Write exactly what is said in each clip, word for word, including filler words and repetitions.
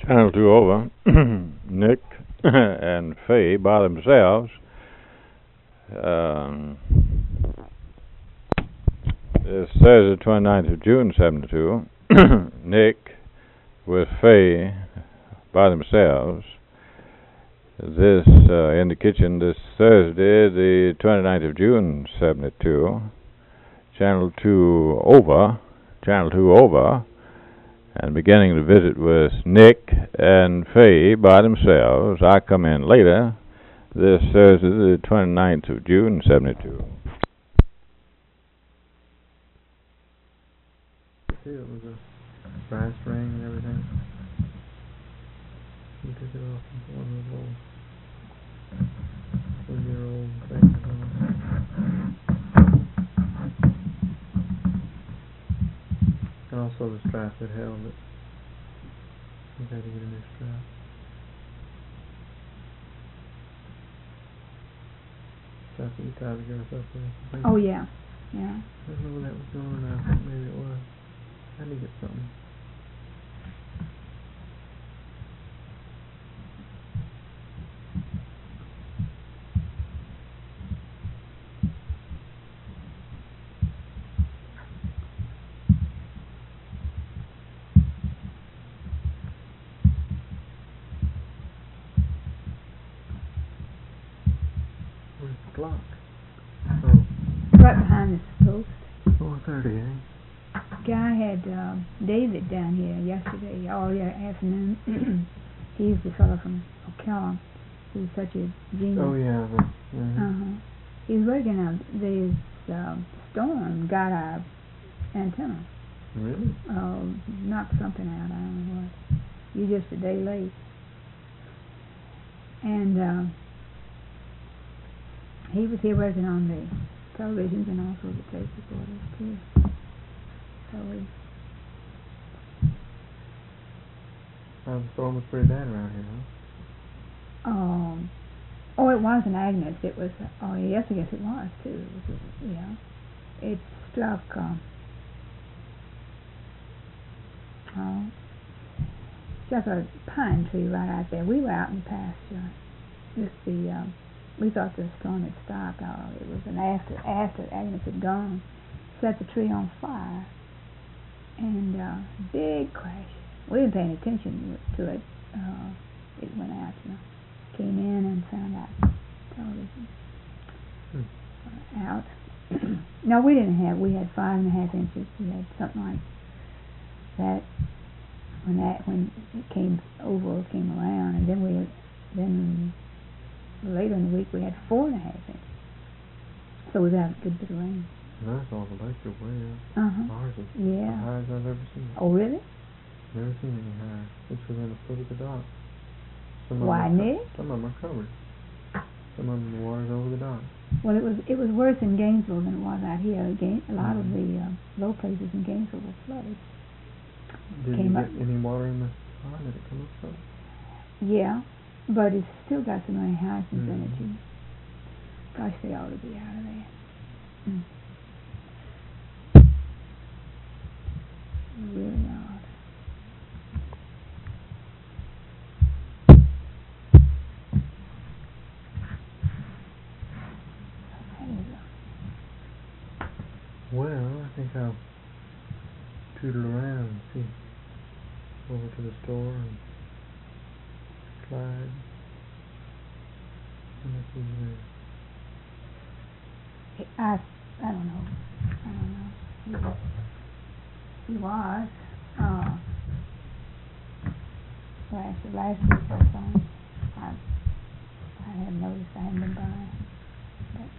Channel two over, Nick and Faye by themselves. Um, this Thursday, twenty-ninth of June, seventy-two. Nick with Faye by themselves. This uh, in the kitchen this Thursday, the twenty-ninth of June, seventy-two. Channel two over, Channel two over. And beginning the visit with Nick and Faye by themselves. I come in later this Thursday, the twenty-ninth of June, seventy-two. See, it was a brass ring and everything. You took it off of one of those old, one-year-old things. And also the strap that held it. You had to get a new strap. Strap that you tied the girth up with. Oh, yeah. Yeah. I don't know where that was going now. I think maybe it was. I had to get something. Where's the clock? Oh, Right behind this post. four thirty, eh? Guy had uh, David down here yesterday, all the afternoon. He's the fellow from Ocala. He's such a genius. Oh, yeah. The, uh-huh. Uh-huh. He's working out. This uh, storm got our antenna. Really? Uh, knocked something out. I don't know what. You're just a day late. And uh, he was here working on the televisions and also the tape recorders too. So we. Uh, the storm was pretty bad around here, huh? Um. Oh, it wasn't Agnes. It was. Oh, yes, I guess it was too. It was, yeah. It struck. Um, oh, struck a pine tree right out there. We were out in the pasture. Just the. Um, we thought the storm had stopped. Oh, it was an after after Agnes had gone, set the tree on fire, and uh, big crash. We didn't pay any attention to it. Uh, it went out, you know. Came in and found out television Hmm. uh, out. No, we didn't have. We had five and a half inches. We had something like that when that when it came over, came around, and then we had, then later in the week we had four and a half inches. So we got a good bit of rain. And that's all the lakes are way up. Uh huh. Ours is Yeah. the highest I've ever seen. Oh, really? Never seen any higher. It's within a foot of the dock. Some of Why, them are Nick? co- Some of them are covered. Some of them the water's over the dock. Well, it was it was worse in Gainesville than it was out here. Gain, a lot Mm-hmm. of the uh, low places in Gainesville were flooded. Did Came you up. get any water in the pond? Did it come up some? Yeah, but it's still got so many hyacinths in it. Mhm. You, gosh, they ought to be out of there. Mm. Really odd. That is a- Well, I think I'll tootle around and see. Over to the store and slide. And if he's I, I don't know. I don't know. He was. He was. Uh, last last week I saw him. I I hadn't noticed. I hadn't been by. But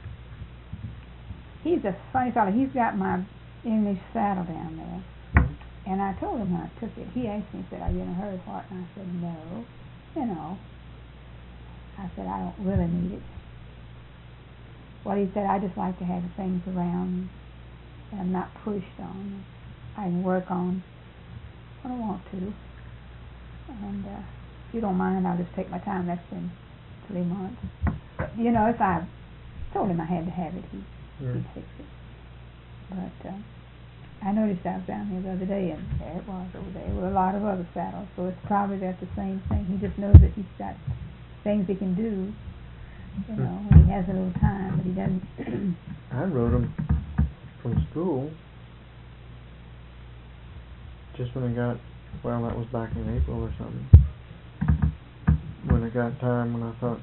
he's a funny fellow. He's got my English saddle down there. And I told him when I took it. He asked me, he said, "Are you in a hurry for it?" And I said, "No. You know." I said, "I don't really need it." Well, he said, "I just like to have things around that I'm not pushed on. I can work on when I want to. And uh, if you don't mind, I'll just take my time. That's been three months. But, you know, if I told him I had to have it, he, Yeah. he'd fix it. But uh, I noticed I was down here the other day, and there it was over there with a lot of other saddles. So it's probably that's the same thing. He just knows that he's got things he can do. You know, when he has a little time, but he doesn't. I rode him from school just when I got, well, that was back in April or something. When I got time, when I thought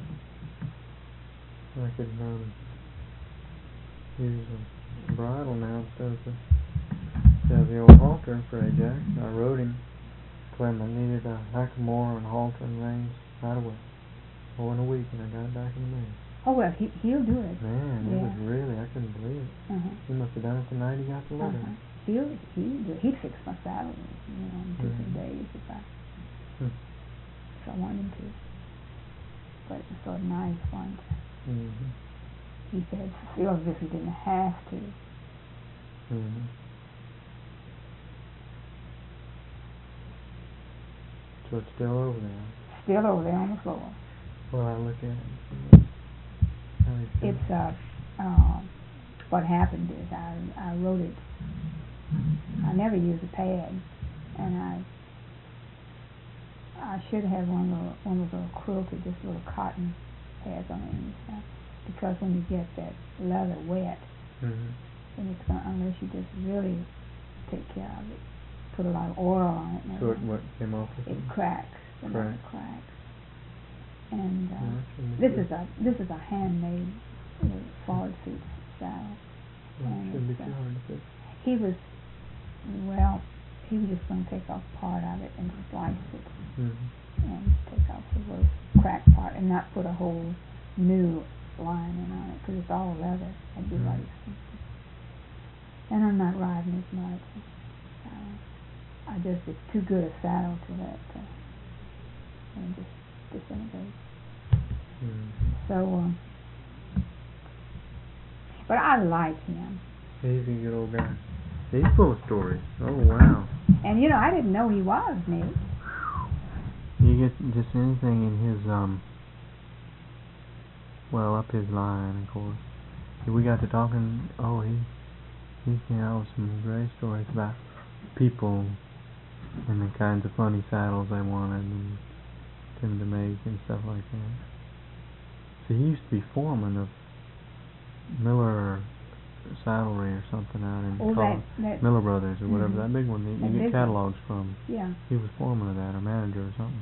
I could um, use a bridle now instead of the, instead of the old halter for Ajax, I rode him. Claimed I needed a hackamore and halter and reins right away. Oh, in a week, and I got it back in the mail. Oh well, he he'll do it. Man, yeah. it was really, I couldn't believe it. Uh-huh. He must have done it the night he got the letter. Uh-huh. He'll he he'd fix my saddle, you know, in two Mm-hmm. days if I Hmm. if I wanted him to. But it was so nice once. Mm-hmm. He said, feel as if he didn't have to. Mm-hmm. So it's still over there. Still over there on the floor. Well, I look at it. How do you feel? It's uh, uh, what happened is I I wrote it. I never use a pad, and I I should have one of those one of those quilted, just little cotton pads on it and stuff. Because when you get that leather wet, mm-hmm. then it's gonna, unless you just really take care of it, put a lot of oil on it. And So it everything, what came off with it it? cracks. The leather Crack. cracks. And uh, Yeah, shouldn't be this good. is a this is a handmade uh, forward seat saddle. Well, and it shouldn't be it's, too uh, hard to fix. He was well. He was just going to take off part of it and slice it Mm-hmm. and take off the little crack part and not put a whole new lining on it because it's all leather. That'd be Mm-hmm. right expensive. And I'm not riding as much. Uh, I just it's too good a saddle to let uh, and just disintegrate. Mm-hmm. So, um, but I like him. He's a good old guy. He's full of stories. Oh, wow. And you know, I didn't know he was, Nick. You get just anything in his, um, well, up his line, of course. We got to talking, oh, he, he came out with some great stories about people and the kinds of funny saddles they wanted and them to make and stuff like that. So he used to be foreman of Miller Saddlery or something out in Oh, Col- that, that Miller Brothers or whatever, Mhm. that big one that That you big get one. catalogs from. Yeah. He was foreman of that, or manager or something.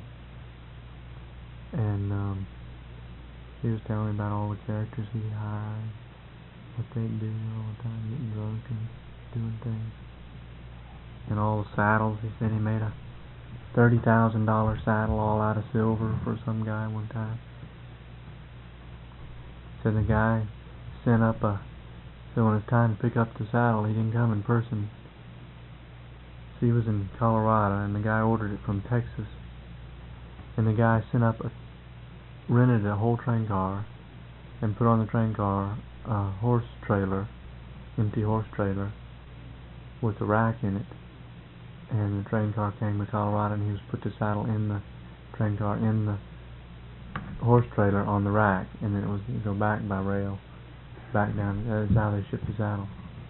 And um, he was telling me about all the characters he hired, what they'd do all the time, getting drunk and doing things. And all the saddles. He said he made a thirty thousand dollar saddle all out of silver for some guy one time. Said the guy sent up a, so when it was time to pick up the saddle, he didn't come in person. So he was in Colorado, and the guy ordered it from Texas. And the guy sent up a, rented a whole train car, and put on the train car a horse trailer, empty horse trailer, with a rack in it. And the train car came to Colorado, and he was put the saddle in the train car, in the horse trailer on the rack, and then it was to go back by rail, back down. That's how they shipped the saddle.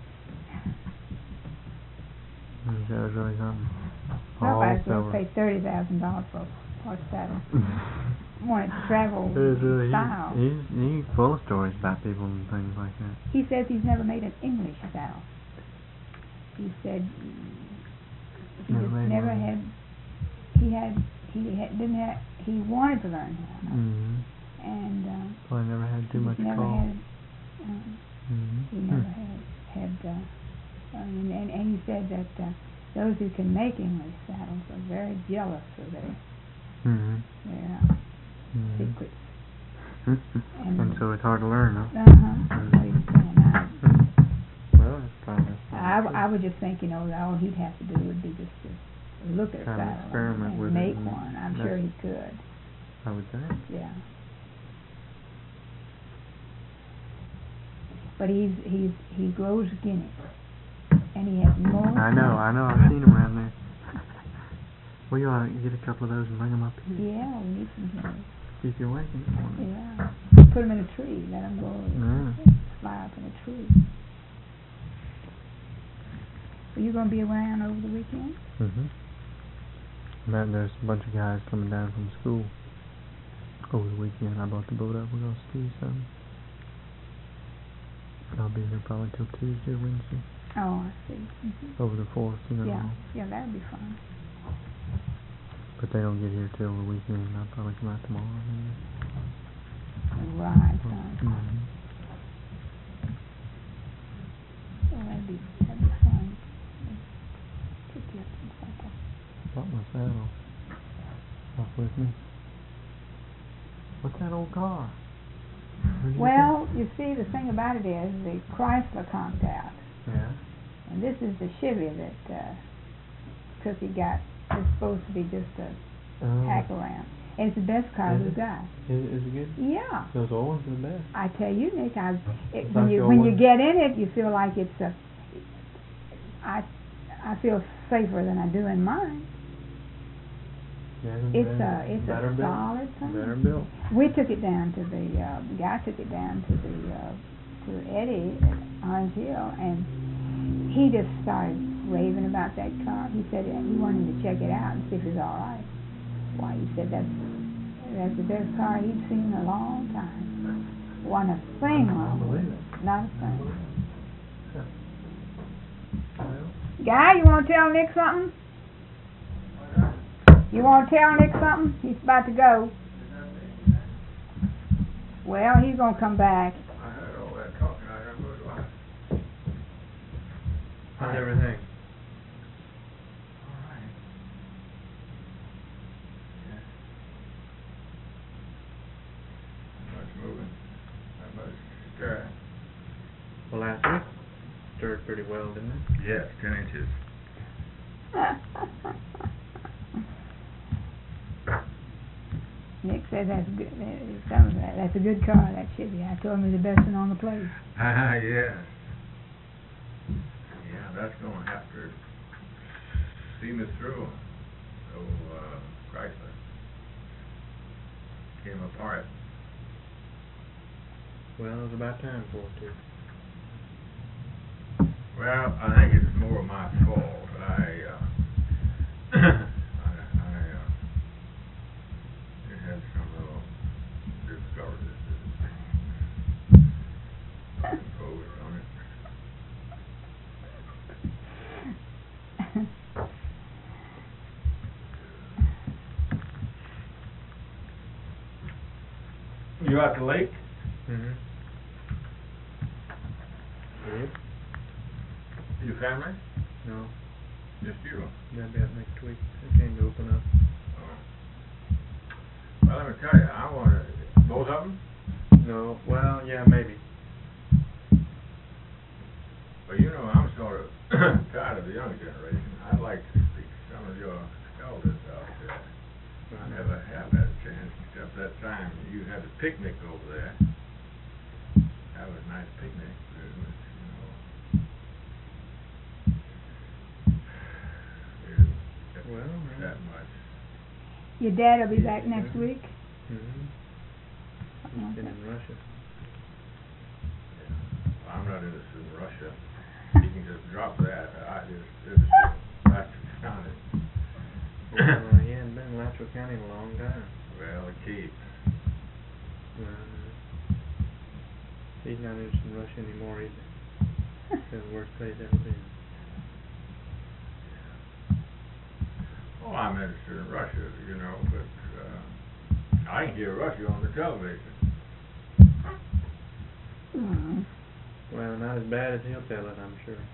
And that was really something. Nobody's All going to pay thirty thousand dollars for a horse saddle. Want it to travel It was really, style. he, he's, he's full of stories about people and things like that. He says he's never made an English saddle. He said he Never just made never one. had. He had. He had, didn't have. He wanted to learn how, Mm-hmm. and uh, Probably never had too he much just never call. had. Uh, Mm-hmm. he never had had. Uh, and, and and he said that uh, those who can make English saddles are very jealous of their Mm-hmm. their Mm-hmm. secrets. and, and so it's hard to learn, huh? Uh huh. That's what he was saying. I, Well, that's probably. I, w- I would just think, you know, that all he'd have to do would be just to look at a Kind of saddle experiment and with it make and one. I'm that's- sure he could. I would think. Yeah. But he's he's he grows guineas, and he has more. I know, I know. I've seen them around there. Well, you ought to get a couple of those and bring them up here. Yeah, we need some guineas. Keep you awake in the morning. Yeah. Put them in a tree. Let them go Yeah. fly up in a tree. Are you gonna be around over the weekend? Mm-hmm. Matt, there's a bunch of guys coming down from school over the weekend. I brought the boat up. We're gonna ski some. I'll be here probably till Tuesday or Wednesday. Oh, I see. Mm-hmm. Over the fourth, you know. Yeah, yeah, that'd be fun. But they don't get here till the weekend. I'll probably come out tomorrow. Maybe. Right, son. Mm-hmm. Well, that'd be, that'd be fun. Pick you up some supper. Brought my saddle off with me. What's that old car? Where'd you Well, you see, the thing about it is, the Chrysler conked out. get that? Yeah. And this is the Chevy that, uh, Cookie got. It's supposed to be just a Oh. hack around. And it's the best car Is we've it? got. Is, is it good? Yeah. Those old ones are the best. I tell you, Nick, I, it, It's when like you the when old you one. get in it, you feel like it's a. I, I feel safer than I do in mine. Yeah, It's better, a it's better a built. solid thing. Better built. We took it down to the uh, the guy took it down to the uh, to Eddie at Orange Hill, and he just started raving about that car. He said uh, he wanted to check it out and see if it was all right. Why, he said that's that's the best car he'd seen in a long time. Wasn't a thing I wrong with believe it. it. Not a thing. Yeah. Well, Guy, you want to tell Nick something? You want to tell Nick something? He's about to go. Well, he's gonna come back. I heard all that talking. I heard what was. how's everything? All right. Yeah. Not much moving. Not much stirring. Well, last week stirred pretty well, didn't it? Yes, ten inches. Nick said that's good. uh, Some of that. That's a good car. That Chevy. I told him it's the best one on the place. Ah, yes. Yeah, that's gonna have to see me through. So, uh, Chrysler came apart. Well, it was about time for it to. Well, I think it's more my fault. I, uh, I, I, uh, it had some little discoveries imposed on it. You out the lake? Mm-hmm. Yep. Your family? No, Just you? that'll be up next week. It came to open up. Oh. Well, let me tell you, I want to, both of them? No, well, yeah, maybe. Well, you know, I'm sort of tired of the young generation. I'd like to speak to some of your elders out there. I never have that chance, except that time you had a picnic over there. That was a nice picnic. It was, you know, we didn't get Well, that much. Your dad will be back next week. Mm-hmm. He's been in Russia. Yeah. I'm not interested in Russia. You can just drop that. I just, it's just, that's astounding. Well, he hadn't been in Alachua County in a long time. Well, it keeps. Uh, he's not interested in Russia anymore either. It's the worst place ever been. Oh, I'm interested in Russia, you know, but uh, I can hear Russia on the television. Mm. Well, not as bad as he'll tell it, I'm sure.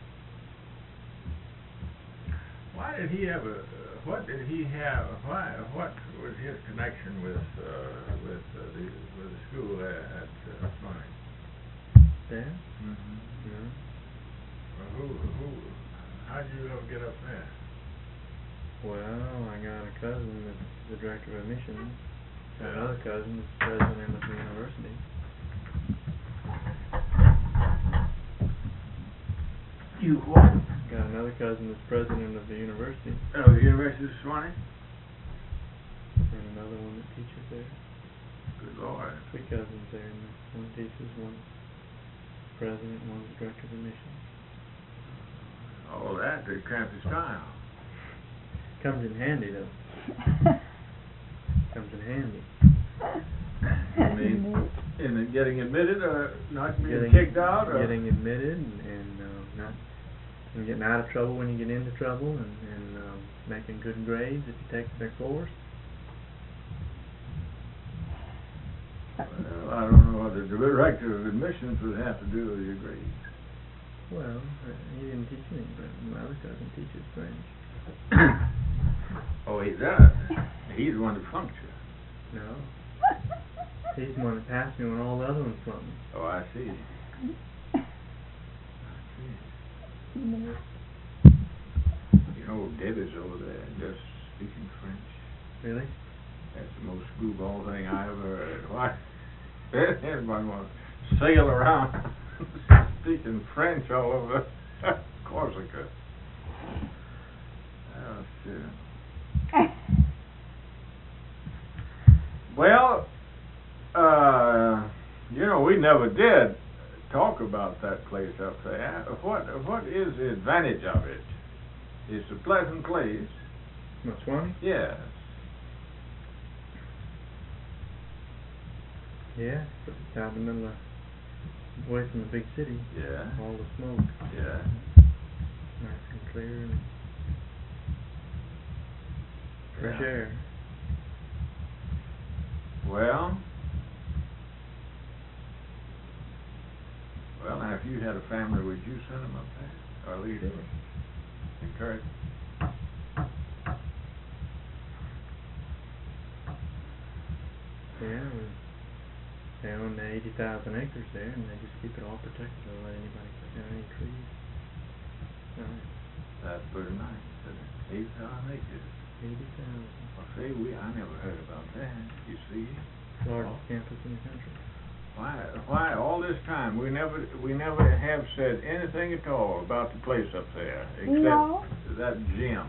Why did he have a? Uh, what did he have? Why? What was his connection with uh, with uh, the with the school at, at uh, Swanee? There? Mm-hmm. No. Well, who who? How did you ever get up there? Well, I got a cousin that's the director of admissions. Got Yeah. another cousin that's president of the university. You what? Got another cousin that's president of the university. Oh, the University of Swanee. And another one that teaches there. Good Lord. Three cousins there, and one teaches, one's president, one's director of admissions. all that, the campy style. Comes in handy though. Comes in handy. I mean, in the getting admitted or not being Getting, kicked out? Or? getting admitted and, and uh, not and getting out of trouble when you get into trouble, and, and um, making good grades if you take their course. Well, I don't know what the director of admissions would have to do with your grades. Well, uh, he didn't teach me, but my other cousin teaches French. Oh, he does. He's the one that funked you. No. He's the one that passed me when all the other ones flunked me. Oh, I see. I see. You know, Debbie's over there just speaking French. Really? That's the most screwball thing I ever heard. Why? Everybody wants to sail around speaking French all over Corsica. Oh, shit. Well, uh, you know, we never did talk about that place up there. What What is the advantage of it? It's a pleasant place. Motsuani? Yes. Yeah, but it's out in the middle of, away from the big city. Yeah. All the smoke. Yeah. Nice and clear and fresh Yeah. air. Well, well, now if you had a family, would you send them up there, or leave them? Encourage. Yeah, we, they own the eighty thousand acres there, and they just keep it all protected. Don't let anybody cut down any trees. Nice. That's pretty nice, isn't it? Eight thousand acres. eighty thousand. Well, see, we I never heard about that. You see, Largest campus in the country. why why all this time we never we never have said anything at all about the place up there except No. that gym.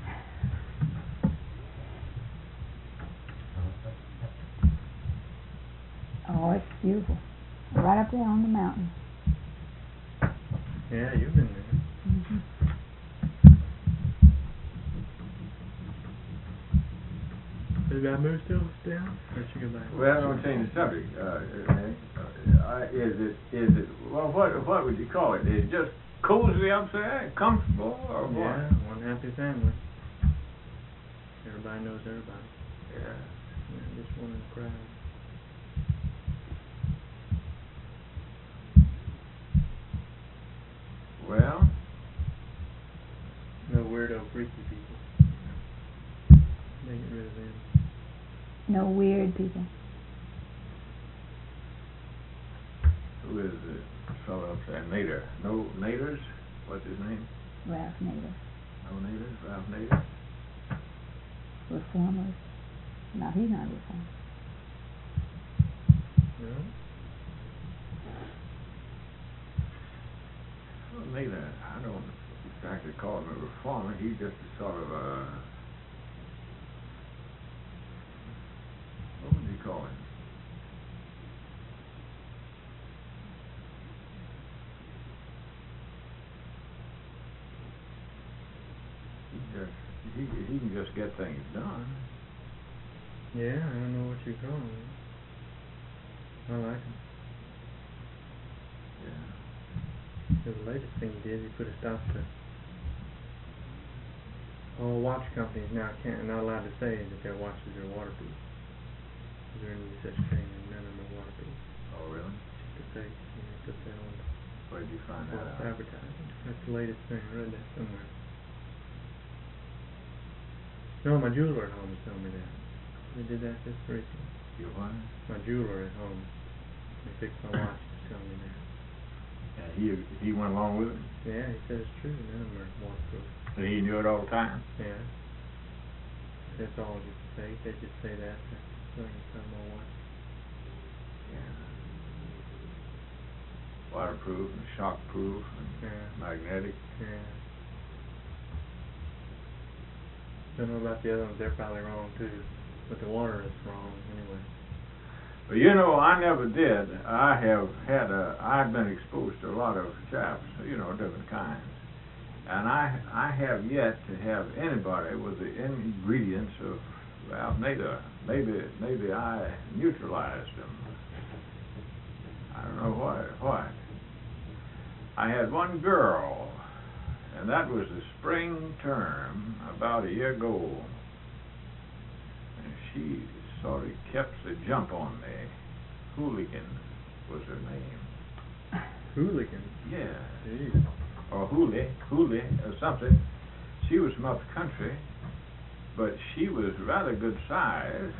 Oh, it's beautiful. Right up there on the mountain. Yeah, you've been there. Mm-hmm. Is that moose still down? Or should you go back? Well, don't change the subject. Uh, Nick. Uh, I- is it is it well? What what would you call it? Is it just cozy up there, comfortable, or what? Yeah, one happy family. Everybody knows everybody. Yeah. Yeah, just one in the crowd. Well, No weirdo, freaky people. They get rid of them. No weird people. who is the fellow up there? Nader. No Naders? What's his name? Ralph Nader. No Naders? Ralph Nader? Reformers. No, he's not a reformer. No? Well, Nader, I don't exactly call him a reformer. He's just a sort of a... What would you call him? He just, he, he can just get things done. Yeah, I don't know what you call him. I like him. Yeah. The latest thing he did, he put a stop to all watch companies now can't not allowed to say that their watches are waterproof. Is there any such thing? And none of them are waterproof. Oh, really? Just a fake. You know, put that on Where did you find that false out? advertising. That's the latest thing. I read that somewhere. No, my jeweler at home is telling me that. They did that just recently. You what? My jeweler at home. He fixed my watch. He's telling me that. And he he went along with it? Yeah, he said it's true. None of them are waterproof. And he knew it all the time? Yeah. That's all just fake. They just say that so you can sell more watch. Yeah. Waterproof and shockproof and Yeah. magnetic. Yeah. Don't know about the other ones. They're probably wrong too. But the water is wrong anyway. But you know, I never did. I have had a, I've been exposed to a lot of chaps, you know, different kinds. And I I have yet to have anybody with the ingredients of, well, maybe maybe maybe I neutralized them. I don't know what what. I had one girl, and that was the spring term about a year ago, and she sort of kept the jump on me. Hooligan was her name. Hooligan? Yeah. Jeez. Or Hooli, Hooli, or something. She was from up the country, but she was rather good size,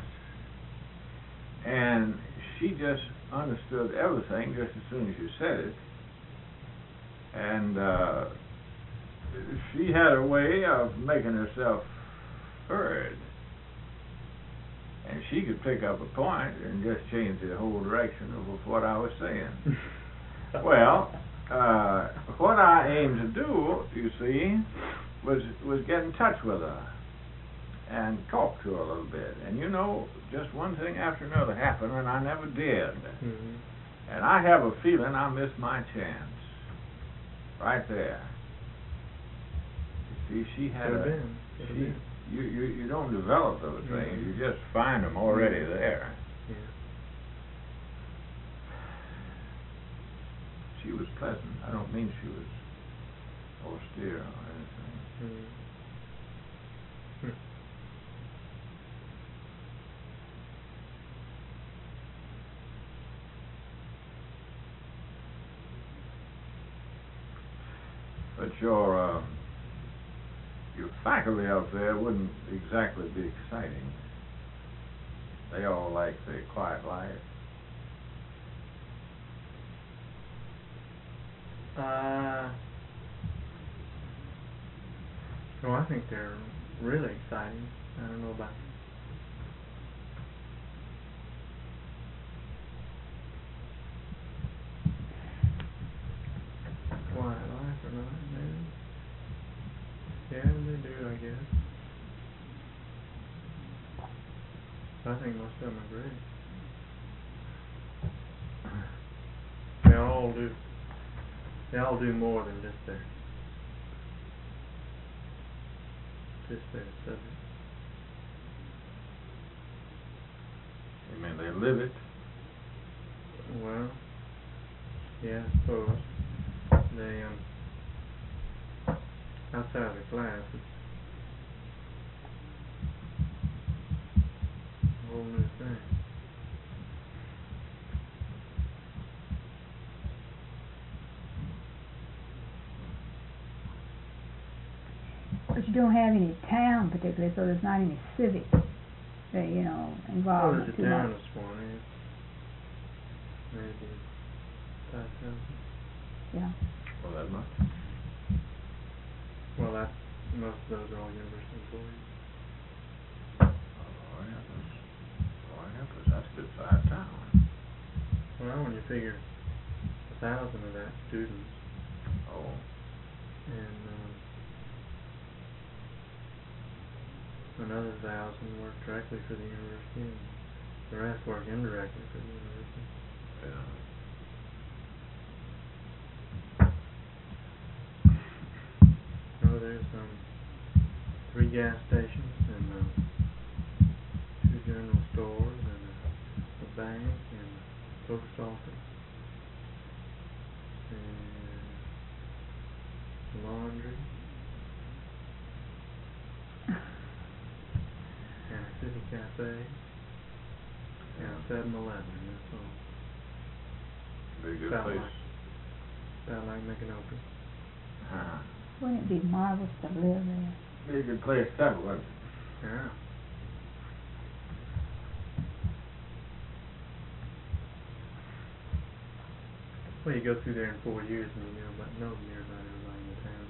and she just understood everything just as soon as you said it. And uh, she had a way of making herself heard. And she could pick up a point and just change the whole direction of what I was saying. Well, uh, what I aimed to do, you see, was was get in touch with her and talk to her a little bit. And you know, just one thing after another happened, and I never did. Mm-hmm. And I have a feeling I missed my chance. Right there. You see, she had Could've a... been. Could've She, been. you, you, you don't develop those Mm-hmm. things. You just find them already Mm-hmm. there. Yeah. She was pleasant. I don't mean she was austere or anything. Mm-hmm. Hmm. But your uh, your faculty out there wouldn't exactly be exciting. They all like the quiet life. Uh, well, I think they're really exciting. I don't know about quiet life or not, maybe. Yeah, they do, I guess. I think most of them are great. They all do. They all do more than just their just their subject. I mean, they live it. Well, yeah, I suppose they um outside of the class, it's a whole new thing. But you don't have any town particularly, so there's not any civic, that, you know, Oh, involvement there's a too town much. this morning. Maybe five thousand. Yeah. Well, that much. Well, that's most of those are all university employees. Oh, yeah, that's, oh, yeah, that's, that's a good sized town. Well, when you figure a thousand of that students, Oh, and um, another thousand work directly for the university, and the rest work indirectly for the university. yeah. Oh, there's um three gas stations and uh, two general stores and a, a bank and a post office and a laundry and a city cafe and a seven eleven. That's all. Very good Sound place. like, sound like McAnopie. Uh-huh. Wouldn't it be marvelous to live there? Very good place to settle, wasn't it? Yeah. Well, you go through there in four years and you know about know near about everybody in the town.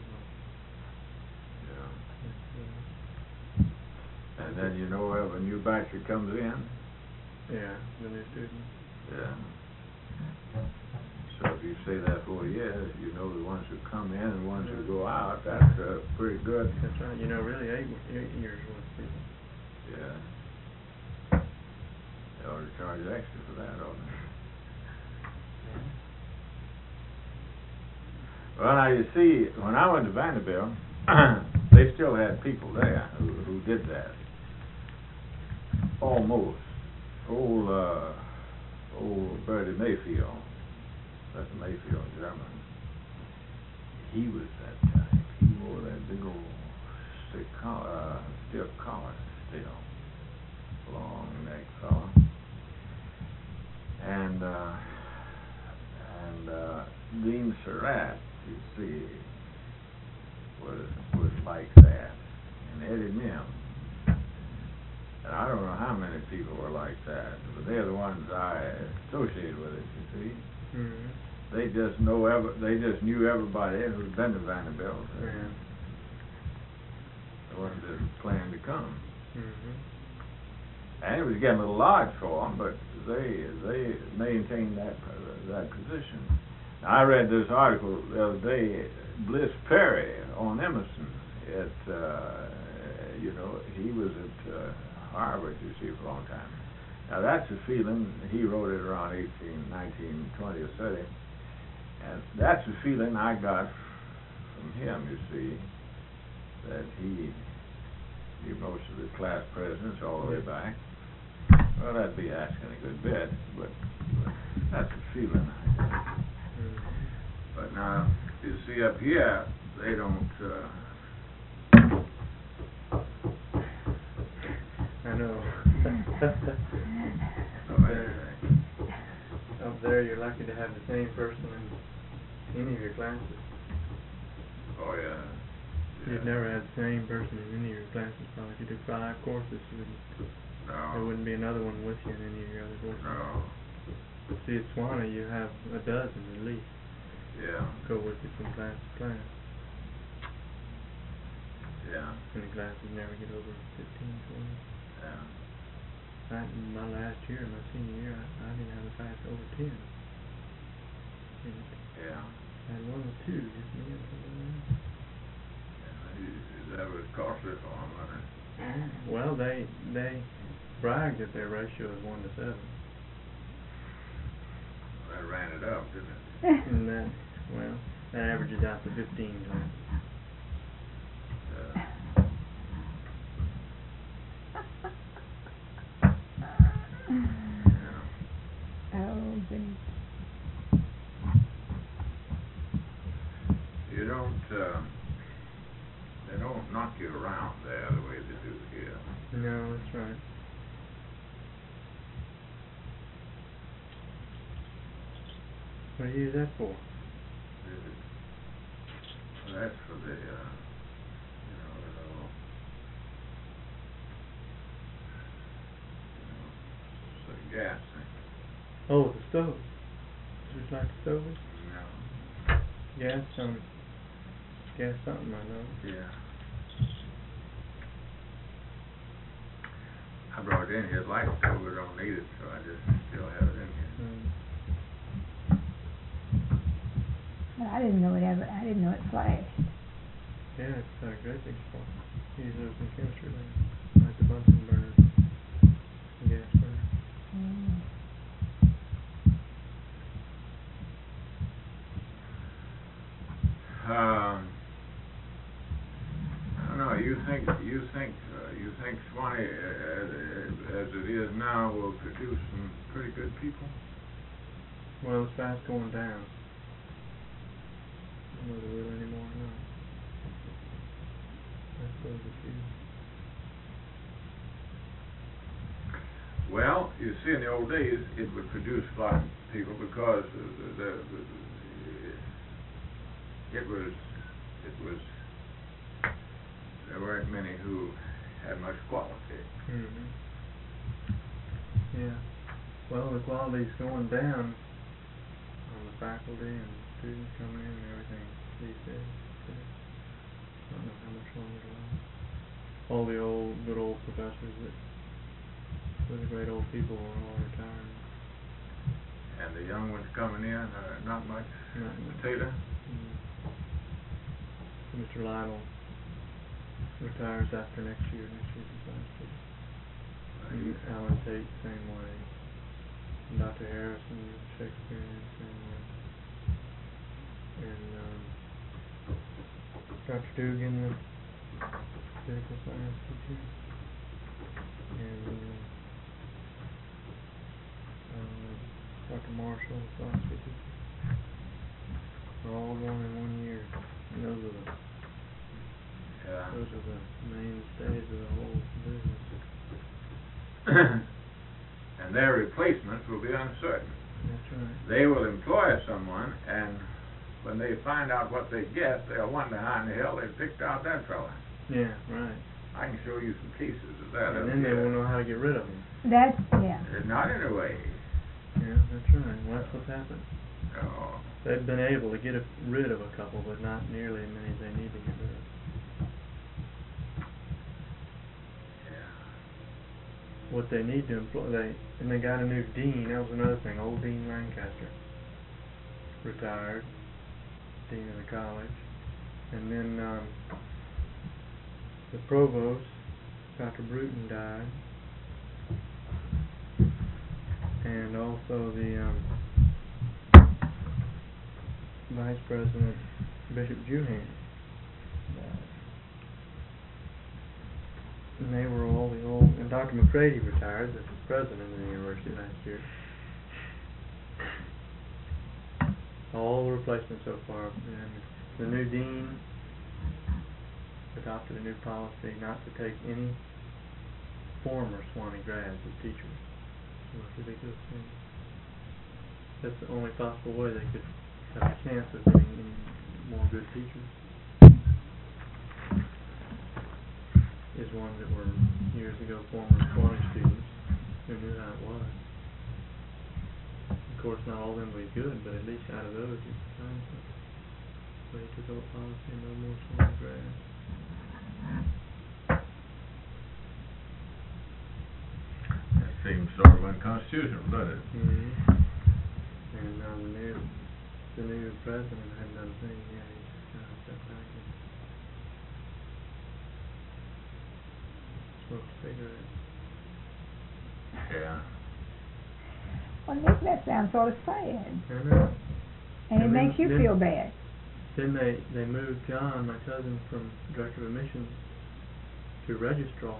Yeah. Yeah. And then you know if a new batch that comes in. Yeah, the new students. Yeah. So if you say that four years, you know the ones who come in and ones who go out. That's uh, pretty good. That's right. You know, really eight, eight years worth of people. Yeah. They ought to charge extra for that, oughtn't they? Well, now you see, when I went to Vanderbilt, they still had people there who, who did that. Almost. Old, uh, old Bertie Mayfield, that's Mayfield, German. He was that type. He wore that big old stiff collar, uh, stiff collar still, long neck collar, and uh, and uh, Dean Surratt, you see, was was like that, and Eddie Mims. And I don't know how many people were like that, but they're the ones I associated with it, you see. Mm-hmm. They just know ever, they just knew everybody who'd been to Vanderbilt. Yeah. They wasn't just planning to come. Mm-hmm. And it was getting a little large for them, but they they maintained that that position. Now, I read this article the other day, Bliss Perry on Emerson. At uh, you know, he was at uh, Harvard, you see, for a long time. Now that's a feeling, he wrote it around eighteen, nineteen, twenty or thirty, and that's a feeling I got from him, you see, that he, he most of the class presidents all the way back. Well, that'd be asking a good bit, but, but that's a feeling I got. Mm-hmm. But now, you see up here, they don't, uh, I know. know there, anything. up there, you're lucky to have the same person in any of your classes. Oh, yeah. You've Yeah. never had the same person in any of your classes. Probably if you took five courses, you wouldn't, No. there wouldn't be another one with you in any of your other courses. No. See, at Swanee, you have a dozen at least Yeah. go with you from class to class. Yeah. And the classes never get over fifteen, twenty. Yeah. I, in my last year, my senior year, I, I didn't have a class over ten. And Yeah. I had one with two, just me and somebody else. Yeah. That was costly for them, wasn't it? Well, they they bragged that their ratio is one to seven, That ran it up, didn't it? and that well that averages out to fifteen classes. Yeah. Oh, goodness. You don't, uh, they don't knock you around there the way they do here. No, that's right. What do you use that for? Well, that's for the, uh, you know, the little, you know, the gas thing. Oh, the stove. Just like the stove is? No. Gas some. Gas something, I know. Yeah. I brought it in here, light stove, we don't need it, so I just still have it in here. Mm. But I didn't know it ever, I didn't know it flashed. Yeah, it's a great big spot. You use those in chemistry labs, like the Bunsen burner, the gas burner. Mm. Um, I don't know, you think, you think, uh, you think Swanee, uh, as it is now, will produce some pretty good people? Well, it's fast going down. I don't know whether it will anymore or not. I suppose it is. Well, you see, in the old days, it would produce a lot of people because the, the, the, it was, it was, there weren't many who had much quality. Mm-hmm. Yeah. Well, the quality's going down on the faculty and students coming in and everything these days. So I don't know how much longer it'll last. All the old, good old professors that were the great old people are all retiring. And the young ones coming in, uh, not much. Not much. Taylor? Mm. Mister Lytle retires after next year. Next year's his last year. Uh, And he's- Alan Tate, same way. And Doctor Harrison, Shakespeare, same way. And um, Doctor Dugan, the physical science teacher, and uh, Doctor Marshall, the philosophy teacher. They're all born in one year. And those are the Yeah. those are the mainstays of the whole business. And their replacements will be uncertain. That's right. They will employ someone, and when they find out what they get, they'll wonder how in the hell they picked out that fella. Yeah, right. I can show you some cases of that. And then they won't know how to get rid of them. That's, yeah. Uh, Not in a way. Yeah, that's right. Well, that's what's happened. Oh. They've been able to get a, rid of a couple, but not nearly as many as they need to get rid of. Yeah. What they need to employ, they and they got a new dean. That was another thing. Old Dean Lancaster retired, dean of the college, and then um, the provost, Doctor Bruton, died, and also the um, vice president, Bishop Juhan, died. And they were all the old, and Doctor McCready retired, the president of the university last year. All the replacements so far, and the new dean adopted a new policy not to take any former Swanee grads as teachers. So it's a ridiculous thing. That's the only possible way they could have a chance of getting any more good teachers. Is ones that were years ago former Swanee students who knew how it was. Of course, not all of them will be good, but at least out of those you can find some. So they took up a policy, no more Swanee grads. That seems sort of unconstitutional, doesn't it? Mm-hmm. And now the new, the new president hadn't done a thing yet. He just kind of stepped back and smoked a cigarette. Yeah. Well, Nick, that sounds sort of sad. I know. And it And makes then- you then- feel bad. Then they, they moved John, my cousin, from director of admissions to registrar,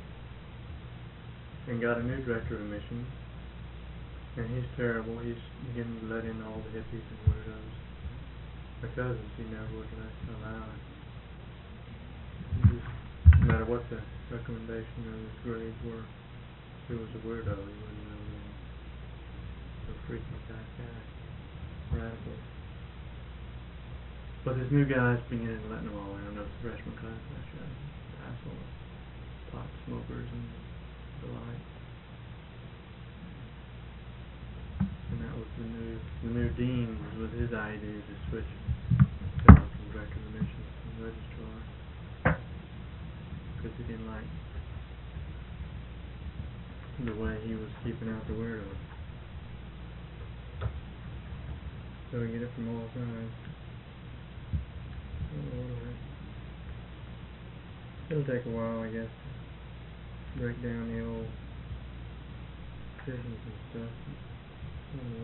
and got a new director of admissions. And he's terrible. He's beginning to let in all the hippies and weirdos. My cousins, he never would let allow it. He just, no matter what the recommendation or his grades were, if he was a weirdo, he wouldn't know them. So freaking bad guy. Radical. But this new guy's beginning to let them all in. I know the freshman class last year. Asshole. Pot smokers and the like. And that was the new the new dean was with his idea to switch John from director of admissions to registrar. Because he didn't like the way he was keeping out the weirdos. So we get it from all sides. It'll take a while, I guess, to break down the old decisions and stuff. It's on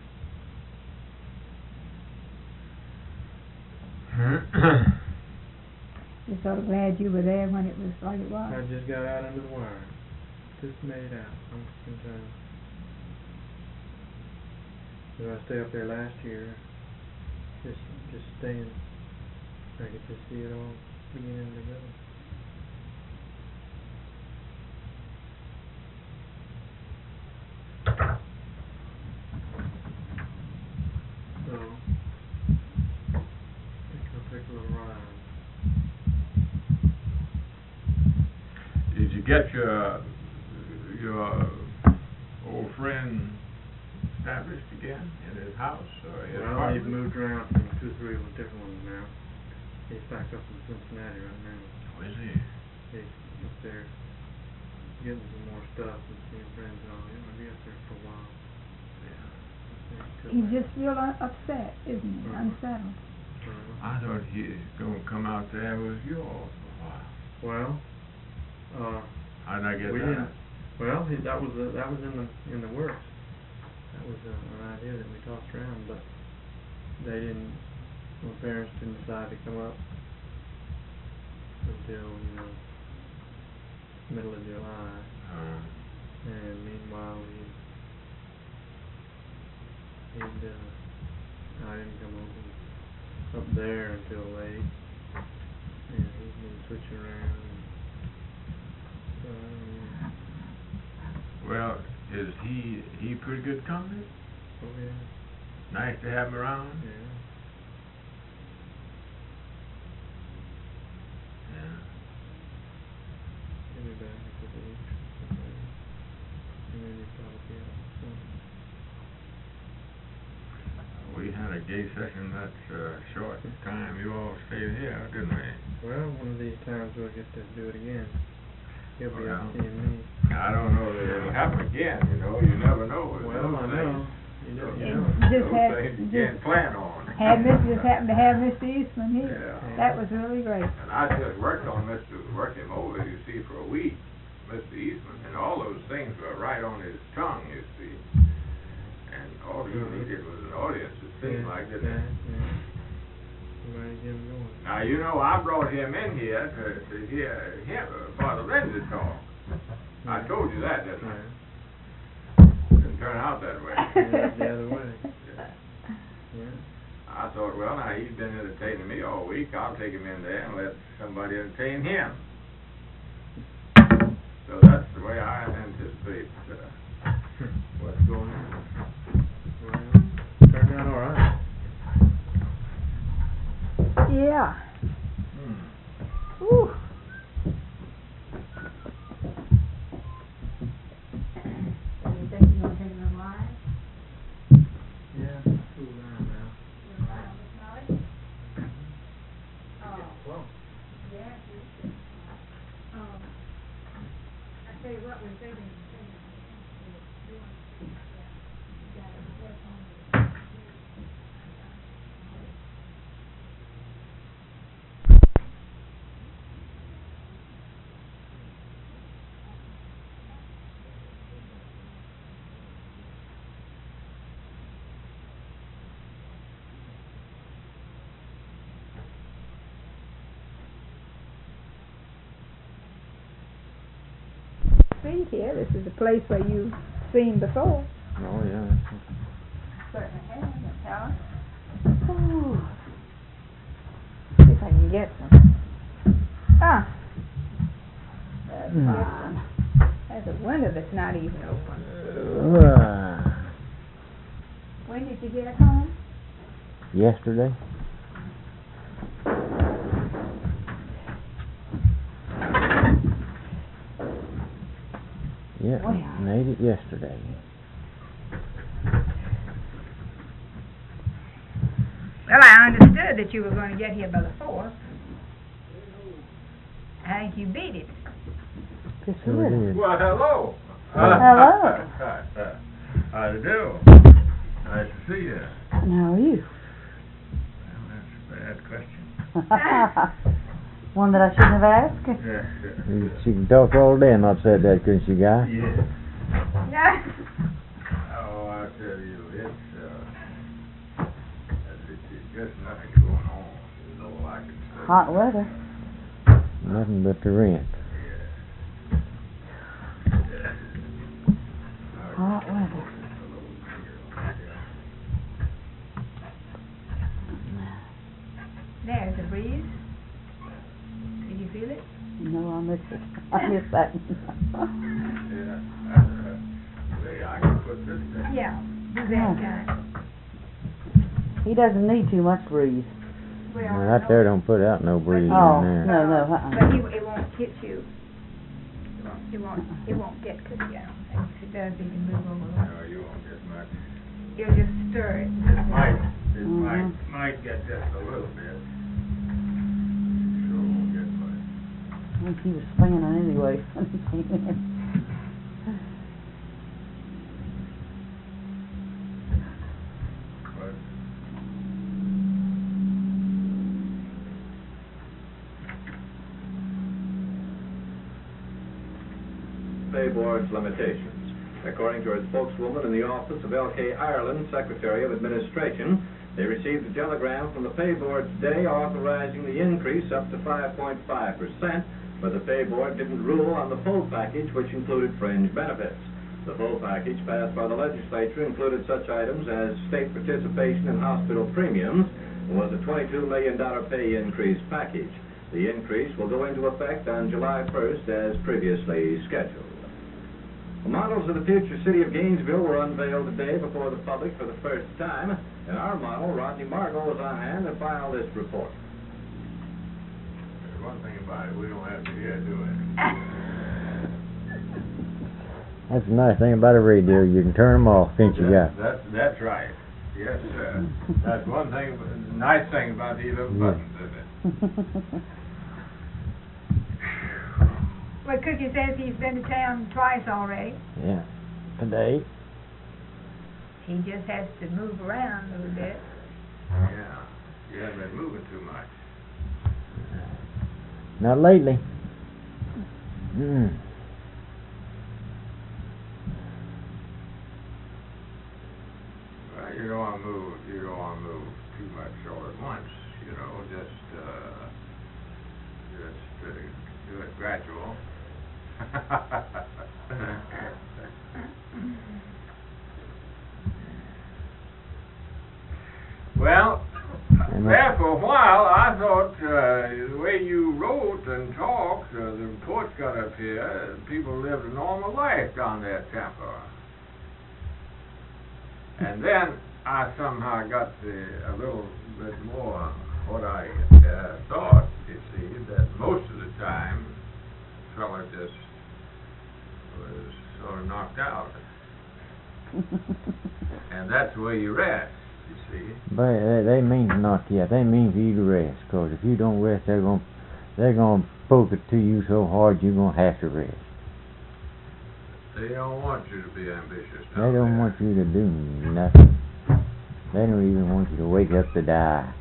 the way. You're sort of glad you were there when it was like it was. I just got out under the wire. Just made it out. I'm content. So I stayed up there last year, just just staying. I get to see it all beginning to go. So, I think I'll take a little ride. Did you get your your old friend established again in his house or his Well, apartment? he's moved around from two or three different ones now. He's back up in Cincinnati right now. Oh, is he? He's up there getting some more stuff and seeing friends and all. He's gonna be up there for a while. Yeah. He's just real un- upset, isn't he? Uh-huh. Unsettled. Uh, I thought he was going to come out there with you all for a while. well, uh, How did I get we that? didn't. Well, he, that was uh, that was in the in the works. That was uh, an idea that we tossed around, but they didn't. My parents didn't decide to come up until, you know, middle of July. Uh, And meanwhile, he, he'd, uh, I didn't come over up there until late. And he's been switching around. So, um, well, is he, he pretty good company? oh yeah, Nice to have him around? yeah. Yeah. He'll be back in a couple of weeks or something. And then he'll probably be out soon. We had a gay session that uh, short time. You all stayed here, didn't we? Well, one of these times we'll get to do it again. He'll be Well, up seeing me. I don't know that it'll happen again, you know. You never know with Well, those I things. know. You know, you And know. just Those had, things you just can't plan on. had Mister just happened to have Mister Eastman here. Yeah. That was really great. And I just worked on Mister worked him over, you see, for a week, Mister Eastman, and all those things were right on his tongue, you see. And all he needed was an audience, it seemed Yeah, like, didn't yeah, it? yeah. Somebody get him going. Now, you know, I brought him in here to, to hear him, uh, Father Lindsay talk. I told you that, didn't I? Yeah. Didn't turn out that way. Yeah, the other way. Yeah. Yeah. I thought, well, now he's been entertaining me all week. I'll take him in there and let somebody entertain him. So that's the way I anticipate uh, what's going on. Well, turned out all right. Yeah. Hmm. Whew. So you think you're gonna take him alive? Yeah, cool down now. You're right on this night? Oh. Well, Yeah, um, I tell you what, we're saving, saving, we want to, yeah, you got it, work on it. See here, this is a place where you've seen before. oh yeah. Certainly have, Miss Helen. Ooh. See if I can get some. Ah. That's fine. There's a window that's not even open. When did you get home? Yesterday. Yeah, Wow. made it yesterday. Well, I understood that you were going to get here by the fourth. I think you beat it. Yes, sure did. Well, hello. Hello. How do you do? Nice to see you. And how are you? Well, that's a bad question. One that I shouldn't have asked? Yes, You- She can talk all day and not say that, couldn't she, Guy? yes. Yeah. Oh, I tell you, it's, uh, it's, it's just nothing going on, is all I can say. Hot weather. Nothing but the rent. Hot weather. There's a breeze. Did you feel it? No, I miss it. I miss that. Yeah, that's, uh, see, I can put this thing. Yeah, do that kind. He doesn't need too much breeze. Well, Now, right there don't put out no breeze Oh, in there. no, no, But uh-uh. he, it won't hit you. It won't, it won't get to you, I don't think. If it does, he can move over. No, you won't get much. You'll just stir it. It might, it Mhm. might, might get just a little bit. Sure won't get much. I think he was spinning anyway. But Pay Board's limitations. According to a spokeswoman in the office of L K Ireland, Secretary of Administration, They received a telegram from the pay board today authorizing the increase up to five point five percent, but the pay board didn't rule on the full package, which included fringe benefits. The full package passed by the legislature included such items as state participation in hospital premiums and was a twenty-two million dollars pay increase package. The increase will go into effect on July first as previously scheduled. The models of the future city of Gainesville were unveiled today before the public for the first time, and our model, Rodney Margot, was on hand to file this report. There's one thing about it, we don't have to hear, do we? That's the nice thing about a radio. You can turn them off, can't you, guy? That's, that's right. Yes, sir. That's one thing, the nice thing about these little buttons, isn't it? Well, Cookie says he's been to town twice already. Yeah. Today. He just has to move around a little bit. Yeah. You haven't been moving too much. Not lately. Mm. Well, you don't want to move, you don't want to move too much all at once, you know, just, uh, just, uh, do it gradual. Well, there for a while, I thought uh, the way you wrote and talked, uh, the reports got up here, people lived a normal life down there at Tampa. And then I somehow got the, a little bit more what I uh, thought, you see, that most of the time, the fella just was sort of knocked out. And that's the way you rest, you see. But they, they mean to knock you out. They mean for you to rest, because if you don't rest, they're going they're going to poke it to you so hard you're going to have to rest. They don't want you to be ambitious. They down don't there. want you to do nothing. They don't even want you to wake up to die.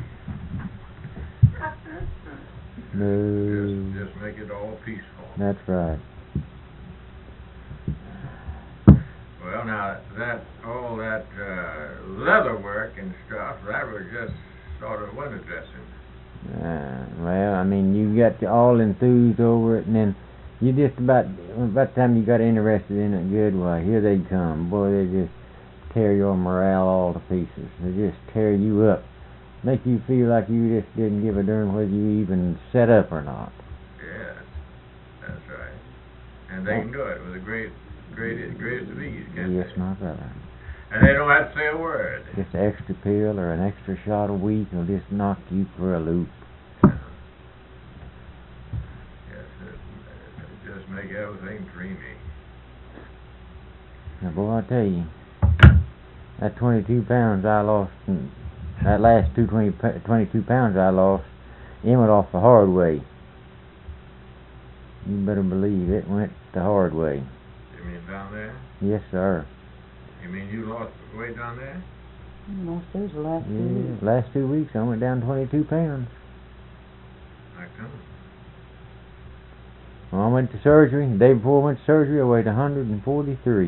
No. Just, just make it all peaceful. That's right. Well, now, that, all that uh, leather work and stuff, that was just sort of window dressing. Uh, well, I mean, you got all enthused over it, and then you just about, about the time you got interested in it good, well, here they come. Boy, they just tear your morale all to pieces. They just tear you up. Make you feel like you just didn't give a darn whether you even set up or not. Yes, that's right. And they can do it with a great, great, greatest of ease, can't Yes, they? my brother. And they don't have to say a word. Just an extra pill or an extra shot a week will just knock you for a loop. Yes, it, it just make everything dreamy. Now, boy, I tell you, that twenty-two pounds I lost, in, that last two twenty, twenty-two pounds I lost, it went off the hard way. You better believe it went the hard way. You mean down there? Yes, sir. You mean you lost weight down there? Most days the last Yeah, two weeks. last two weeks I went down twenty-two pounds. I come. When I went to surgery, the day before I went to surgery, I weighed one hundred forty-three.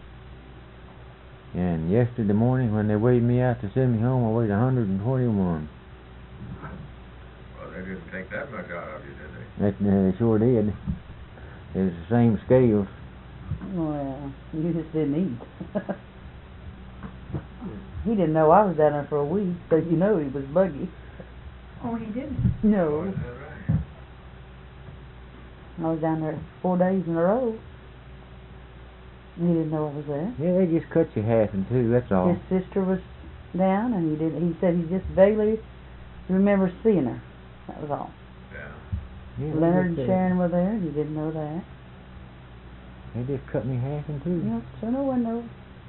And yesterday morning, when they weighed me out to send me home, I weighed one hundred twenty-one. Well, they didn't take that much out of you, did they? That, uh, they sure did. It was the same scales. Well, you just didn't eat. He didn't know I was down there for a week, so you know he was buggy. Oh, he didn't? Oh, No, is that right? I was down there four days in a row. He didn't know I was there. Yeah, they just cut you half in two, that's all. His sister was down, and he did. He said he just vaguely remembers seeing her. That was all. Yeah. Yeah, they Leonard and just, uh, Sharon were there. He didn't know that. They just cut me half in two. Yep, so no one knows.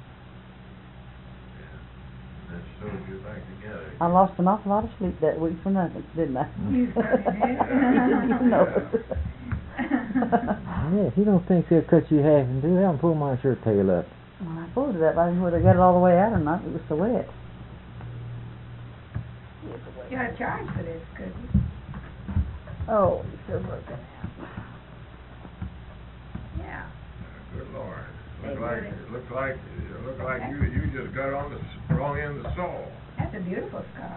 That sewed you back together. I lost an awful lot of sleep that week for nothing, didn't I? You certainly did. You know it. Yeah, if you don't think they'll cut you half in two, I'll pull my shirt tail up. Well, I pulled it up. I didn't know whether they got it all the way out or not. It was so wet. You got to charge for this, Cookie. Oh, it's still broken. Yeah. Good Lord. They Look like, really- it looks like, it looked like you, you just got on the s- wrong end of the saw. That's That's a beautiful scar.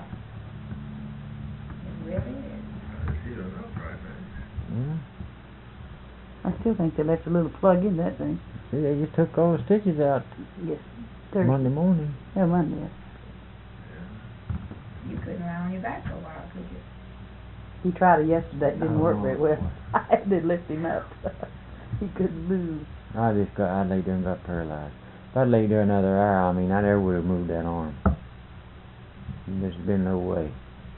It really is. She don't know, right, man. Yeah. I still think they left a little plug in that thing. See, they just took all the stitches out Yes. Thursday. Monday morning. Yeah, Monday. Yes. You couldn't lie on your back for a while, could you? He tried it yesterday. It didn't work Oh. very well. I had to lift him up. He couldn't move. I just got, I laid there and got paralyzed. If I'd laid there another hour, I mean, I never would have moved that arm. There's been no way.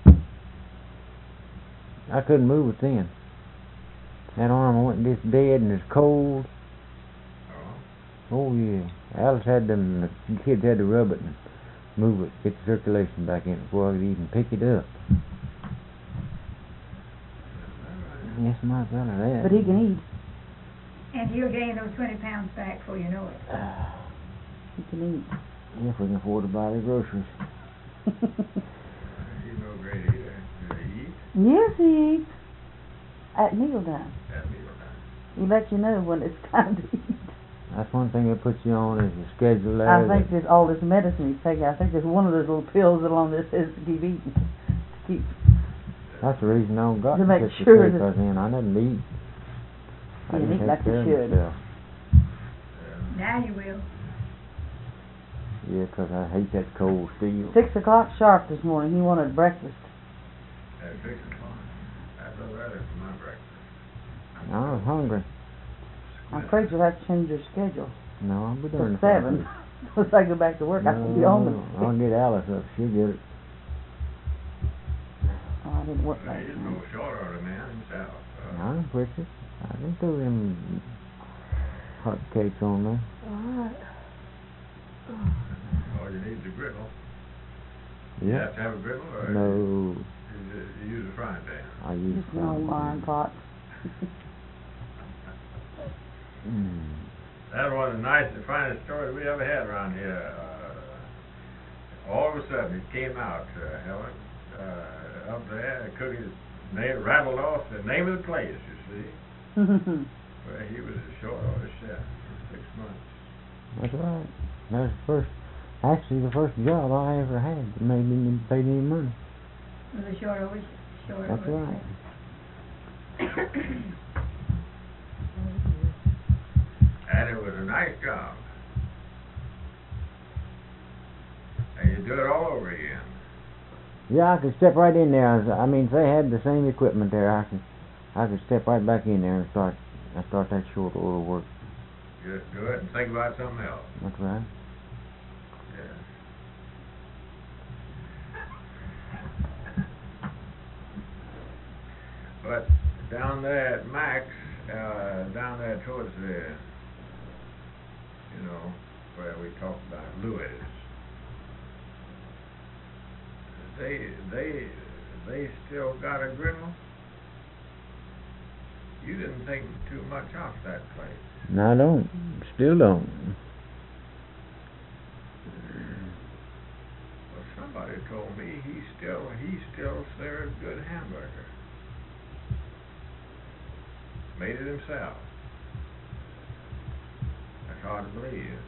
I couldn't move it then. That arm went this dead and it's cold. Oh, Oh yeah. Alice had them, the kids had to rub it and move it, get the circulation back in before I could even pick it up. Yes, my fella, that. But he can eat. And you'll gain those twenty pounds back before you know it. He can eat. Yeah, if we can afford to buy the groceries. he's no great eater. Does he eat Yes, he eats. At mealtime. at mealtime? He lets you know when it's time to eat. That's one thing they put you on is your schedule there. I that- think there's all this medicine he's taking. I think there's one of those little pills along there says to keep eating. To keep. That's the reason I don't got To to make take the sure cake, that- 'cause then I didn't eat. I Yeah, didn't eat take like you care of should. myself. Yeah. Now you will. Yeah, 'cause I hate that cold steel. Six o'clock sharp this morning. He wanted breakfast. At six o'clock. That's all right for my breakfast. I was hungry. I'm afraid you'll have to change your schedule No, I'll be to doing seven. Once I go back to work, I can be on the. I'll get Alice up. She'll get it. Oh, I didn't work Well, last he's night. no shorter of a man himself. Uh, I can fix it. I can throw them hot cakes on there. Alright. all you need is a griddle. You Yeah. have to have a griddle, or No, you, ju- you use a frying pan. I use Just an old iron pot. Mm. That was one of the nicest, finest stories we ever had around here. Uh, all of a sudden, it came out, uh, Helen, uh, up there, Cookie's name rattled off the name of the place, you see, where he was a short order chef for six months. That's right. That was the first, actually the first job I ever had that made any, paid any money. With a short over, short That's over. right. And it was a nice job. And you do it all over again. Yeah, I could step right in there. I, was, I mean, if they had the same equipment there, I could, I could step right back in there and start, I start that short order work. Just do it and think about something else. That's right. Yeah. But down there at Max, uh, down there towards the, you know, where we talked about Lewis, they, they, they still got a griddle? You didn't think too much of that place. No, I don't. Still don't. Well, somebody told me he still, he still serves good hamburger. Made it himself. That's hard to believe.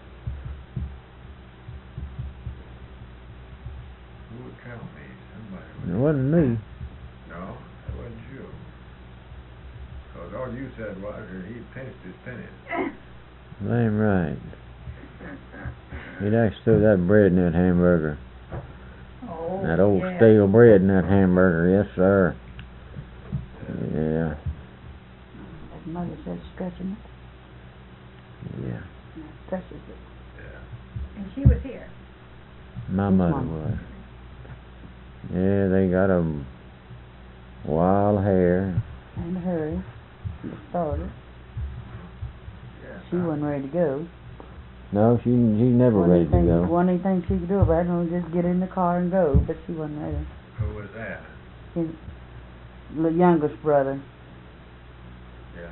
Who would tell me? Somebody would. It wasn't me. No, it wasn't you. Because all you said was that he pinched his pennies. Damn right. He'd actually throw that bread in that hamburger. Oh, That old yeah. stale bread in that hamburger, yes sir. Yeah, His mother said stretching it. yeah. Stretches it. Yeah. And she was here. My Whose mother mom? was. Yeah, they got a wild hair. In a hurry. It started. Yeah. She wasn't ready to go. No, she she's never One ready to thing, go. One anything she could do about it was just get in the car and go, but she wasn't ready. Who was that? His the youngest brother. Yeah.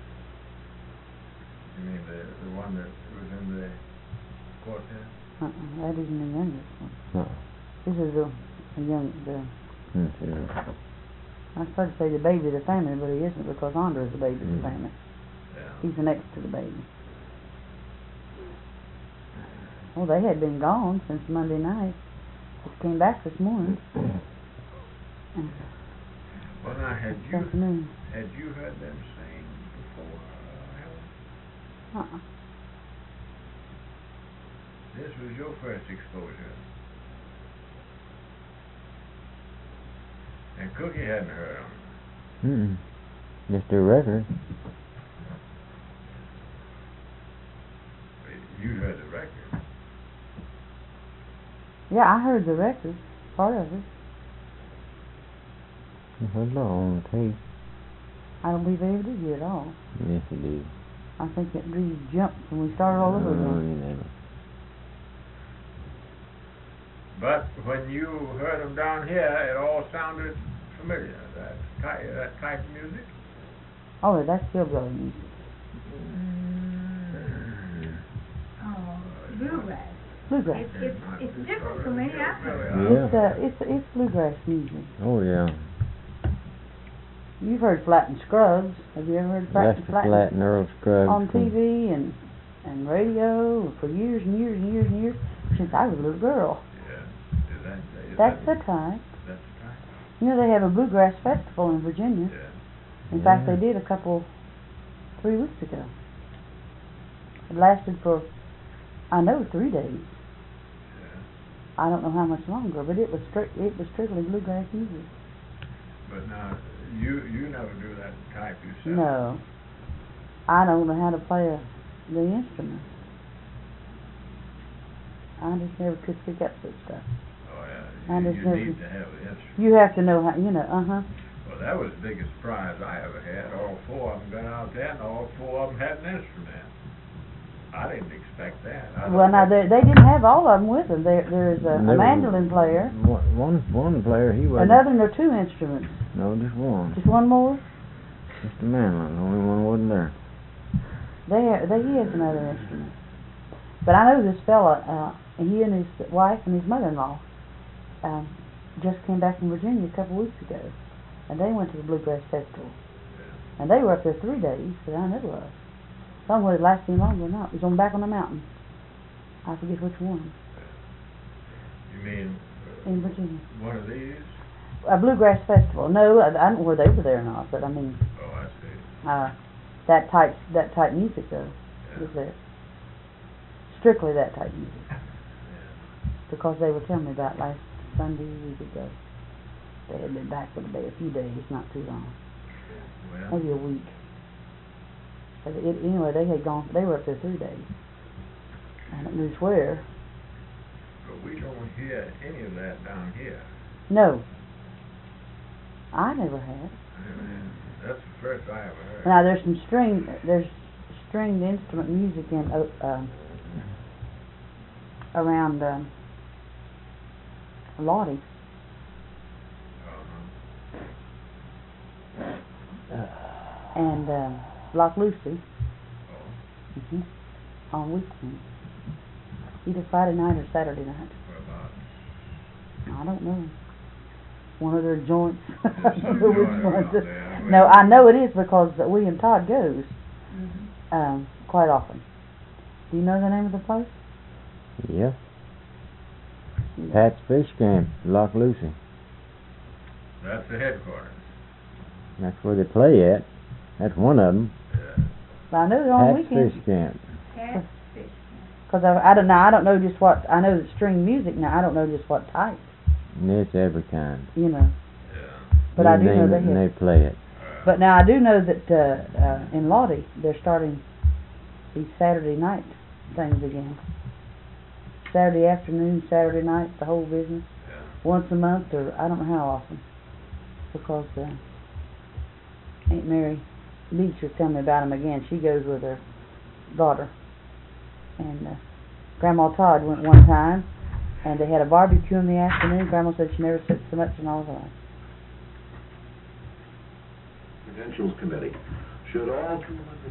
You mean the the one that was in the quartet? Uh-uh, that isn't the youngest one. No. This is the, the young, the, Hmm, yeah. I started to say the baby of the family, but he isn't because Andre's the baby of Mm. the family. Yeah. He's the next to the baby. Well, they had been gone since Monday night. Just came back this morning. And Well, now, had this you, afternoon. had you heard them sing before, uh, Helen? Uh-uh. This was your first exposure. And Cookie hadn't heard them. Mm-mm. Just their record. You heard the record. Yeah, I heard the record, part of it. I heard it all on the tape. I don't believe they ever did get it all. Yes, it did. I think it really jumped and we started all over No, again. you never. But when you heard them down here, it all sounded familiar. That type, that type of music. Oh, that's hillbilly music. Oh, bluegrass. Bluegrass. It's, it's, it's different from any other. Yeah. It's uh, it's it's bluegrass music. Oh, yeah. You've heard Flatt and Scruggs. Have you ever heard Flatt Lester and Flatt? Flatt and Earl Scruggs. On T V and and radio for years and years and years and years since I was a little girl. Yeah. Is that, is That's that, the type. That's the type. You know they have a bluegrass festival in Virginia. Yeah. In fact, Yeah. they did a couple three weeks ago. It lasted for I know three days. Yeah. I don't know how much longer, but it was strict. It was strictly bluegrass music. But now, you you never do that type yourself. No, I don't know how to play a, the instrument. I just never could pick up such stuff. Oh I yeah. You, just you never- need to have the instrument. You have to know how. You know. Uh huh. Well, that was the biggest prize I ever had. All four of them got out there, and all four of them had an instrument. I didn't expect that. I Well, now they they didn't have all of them with them. There there's a, a Never- mandolin player, One, one, one player, he was another, and there are two instruments. No, just one. Just one more. Just a mandolin. The only one wasn't there. They they he has another instrument. But I know this fella. Uh, he and his wife and his mother-in-law um, just came back from Virginia a couple weeks ago, and they went to the Bluegrass Festival, and they were up there three days that I know of. I don't know whether it lasted any longer or not. It was on back on the mountain. I forget which one. You mean uh, In Virginia. one of these? A Bluegrass Festival. No, I, I don't know whether they were there or not, but I mean, Oh, I see. uh, that type that type music though Yeah. was there. Strictly that type music. Yeah. Because they were telling me about last Sunday a week ago. They had been back for a day, a few days, not too long, Well, maybe a week. But it, anyway, they had gone. They were up there three days. I don't know where. but we don't hear any of that down here. No, I never had. That's the first I ever heard. Now there's some string. There's stringed instrument music in uh, um, around um, Lottie. Uh-huh. And uh, Loch Lucy Oh, hmm on weekends, either Friday night or Saturday night. what about? I don't know. One of their joints. Yes, I don't know which joint one. around there. No, I know it is because uh, William Todd goes Mm-hmm. um, quite often. Do you know the name of the place? Yeah. Pat's Fish Camp, Loch Lucy. That's the headquarters. That's where they play at. That's one of them. Yeah. But I know they're on Pat's weekends. Fish Camp. Cat fish. Because I, I don't know. I don't know just what. I know it's string music now. I don't know just what type. And it's every kind. You know. Yeah. But You I do know name they it and have. they play it. Uh, But now I do know that uh, uh, in Lottie they're starting these Saturday night things again. Saturday afternoon, Saturday night, the whole business. yeah. Once a month, or I don't know how often. Because uh, Aunt Mary Beach was telling me about them again. She goes with her daughter. And uh, Grandma Todd went one time, and they had a barbecue in the afternoon. Grandma said she never sat so much in all her life. Credentials Committee. Should all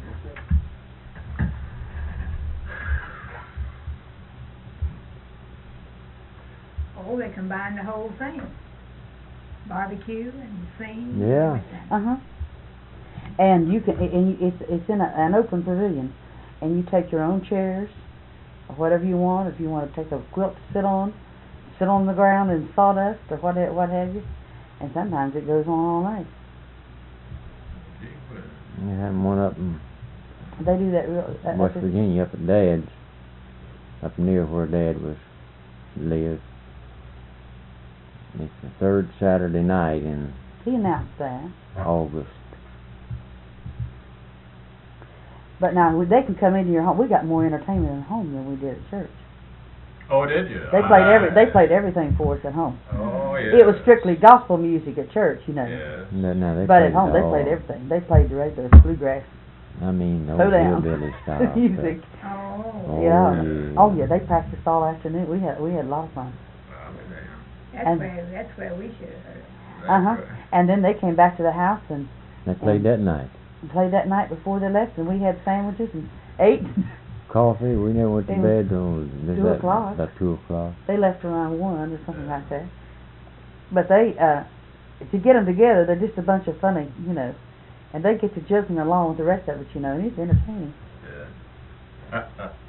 Oh, they combine the whole thing. Barbecue and sing. and Yeah. everything. Uh huh. And you can, and you, it's it's in a, an open pavilion, and you take your own chairs, or whatever you want. If you want to take a quilt to sit on, sit on the ground in sawdust or what what have you, and sometimes it goes on all night. Gee whiz. We had one up in They do that real. Uh, West uh, Virginia, up at Dad's, up near where Dad was lived. It's the third Saturday night in He announced that. August. But now we- they can come into your home. We got more entertainment in home than we did at church. Oh, did you? They played every. They played everything for us at home. Oh, yeah. It was strictly gospel music at church, you know. Yes. No, no, they But at played home, they all- played everything. They played the regular bluegrass I mean, the Slow old down. hillbilly style. music. Oh. Oh, Yeah. yeah. Oh yeah, they practiced all afternoon. We had we had a lot of fun. I'll be damned. That's And- where, that's where we should have heard it. That's Uh huh. right. And then they came back to the house and They played that night. played that night before they left, and we had sandwiches and ate. Coffee, we never went to It was bed till two o'clock. About two o'clock. They left around one or something like that. But they, uh, to get them together, they're just a bunch of funny, you know, and they get to joking along with the rest of it, you know, and it's entertaining. Yeah.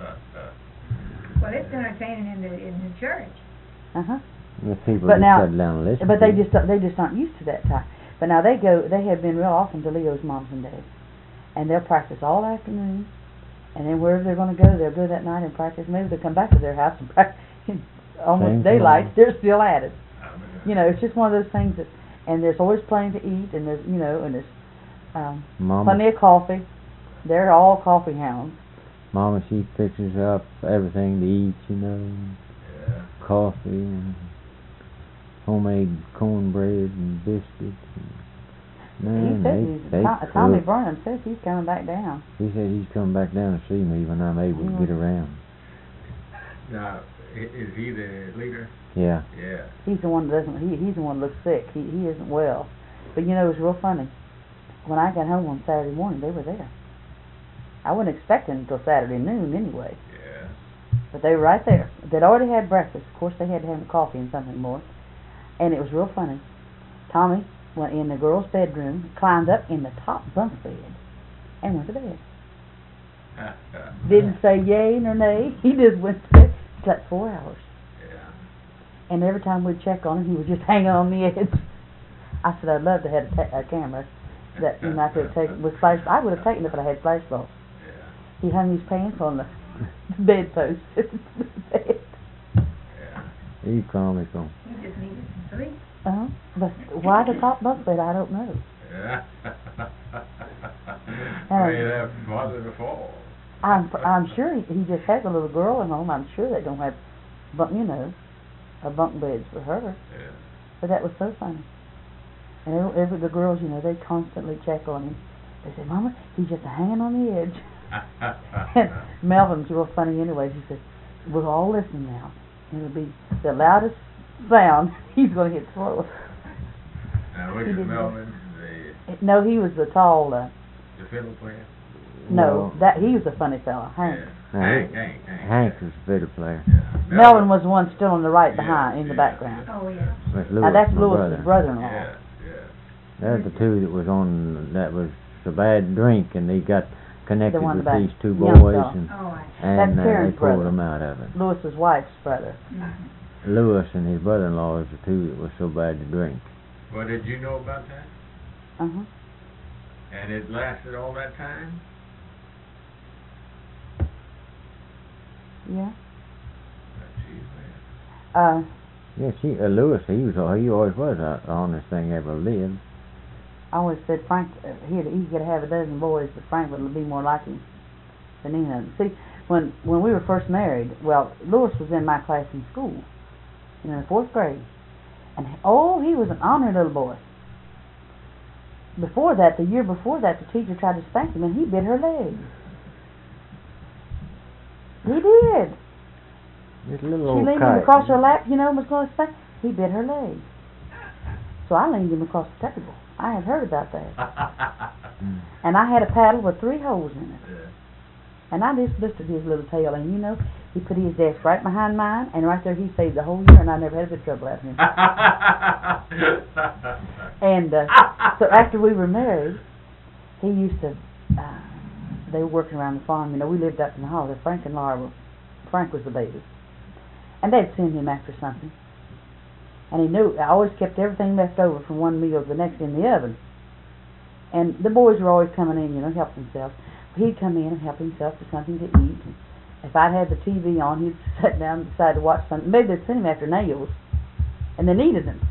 Well, it's entertaining in the, in the church. Uh huh. The people But just now- sat down and listened. But they to it. just they just aren't used to that time. But now they go. They have been real often to Leo's moms and dads, and they'll practice all afternoon, and then wherever they're going to go, they'll go that night and practice. Maybe they'll come back to their house and practice almost Same daylight. thing. They're still at it. I'll be damned. You know, it's just one of those things that. And there's always plenty to eat, and there's you know, and there's um, Mama, plenty of coffee. They're all coffee hounds. Mama, she fixes up everything to eat, you know, Yeah. coffee and homemade cornbread and biscuits. And, man, he said they, he's, they Tom, Tommy cook. Burnham says he's coming back down. He said he's coming back down to see me when I'm able to get Mhm. around. Now, i- is he the leader? Yeah. Yeah. He's the one that doesn't. He he's the one that looks sick. He he isn't well. But you know, it was real funny. When I got home on Saturday morning, they were there. I wasn't expecting until Saturday noon anyway. Yeah. But they were right there. They'd already had breakfast. Of course, they had to have coffee and something more. And it was real funny. Tommy went in the girl's bedroom, climbed up in the top bunk bed, and went to bed. Didn't say yay nor nay. He just went to bed. Slept four hours. Yeah. And every time we'd check on him, he was just hanging on the edge. I said, I'd love to have a, ta- a camera that you know I could have taken with flash. I would have taken it if I had flash bulbs. Yeah. He hung his pants on the bedpost. Yeah. He's comical. He just needed some sleep. Uh-huh. But why the top bunk bed? I don't know. Yeah. I mean, that mother to fall. I'm I'm sure he, he just has a little girl at home. I'm sure they don't have, bunk, you know, a bunk beds for her. Yeah. But that was so funny. And every, every the girls, you know, they constantly check on him. They say, "Mama, he's just hanging on the edge." And Melvin's real funny anyway. He said, "We're all listening now. It'll be the loudest sound. He's going to hit slow." Now, which He is didn't know. Melvin, the, No, he was the tall. Uh, the fiddle player? no, No. that he was a funny fella. Hank. Yeah. Now, Hank, he- Hank, Hank. Hank was a fiddle player. Yeah. Melvin was the one still on the right Yeah, behind in the yeah, background. Oh, yeah. That's Now Lewis, that's my Lewis's brother. brother-in-law. Yeah, yeah. They're the two that was on, that was so bad drink, and they got connected The one with about these two young boys, fella. and, Oh, I and That's uh, they Karen's pulled brother. them out of it. Lewis's wife's brother. mm-hmm. Lewis and his brother-in-law was the two that was so bad to drink. Well, did you know about that? Uh huh. And it lasted all that time? Yeah. Jeez, man. Uh, Yeah, she, uh, Lewis, he was, he always was the honest thing ever lived. I always said Frank, uh, he'd, he could have a dozen boys, but Frank would be more like him than any of them. See, when when we were first married, well, Lewis was in my class in school, you know, in the fourth grade, and oh, he was an honored little boy. Before that, the year before that, the teacher tried to spank him, and he bit her leg. He did. Just a little She old leaned him kite. across her lap, you know, and was going to spank. He bit her leg. So I leaned him across the table. I had heard about that. Mm. And I had a paddle with three holes in it. Yeah. And I just lifted his little tail, and you know, he put his desk right behind mine, and right there he saved the whole year, and I never had a bit of trouble out of him. And uh, so after we were married, he used to, uh, they were working around the farm, you know, we lived up in the holler. Frank and Laura were, Frank was the baby. And they'd send him after something. And he knew, I always kept everything left over from one meal to the next in the oven. And the boys were always coming in, you know, help themselves. He'd come in and help himself to something to eat. And if I'd had the T V on, he'd sit down and decide to watch something. Maybe they'd send him after nails, and they needed them.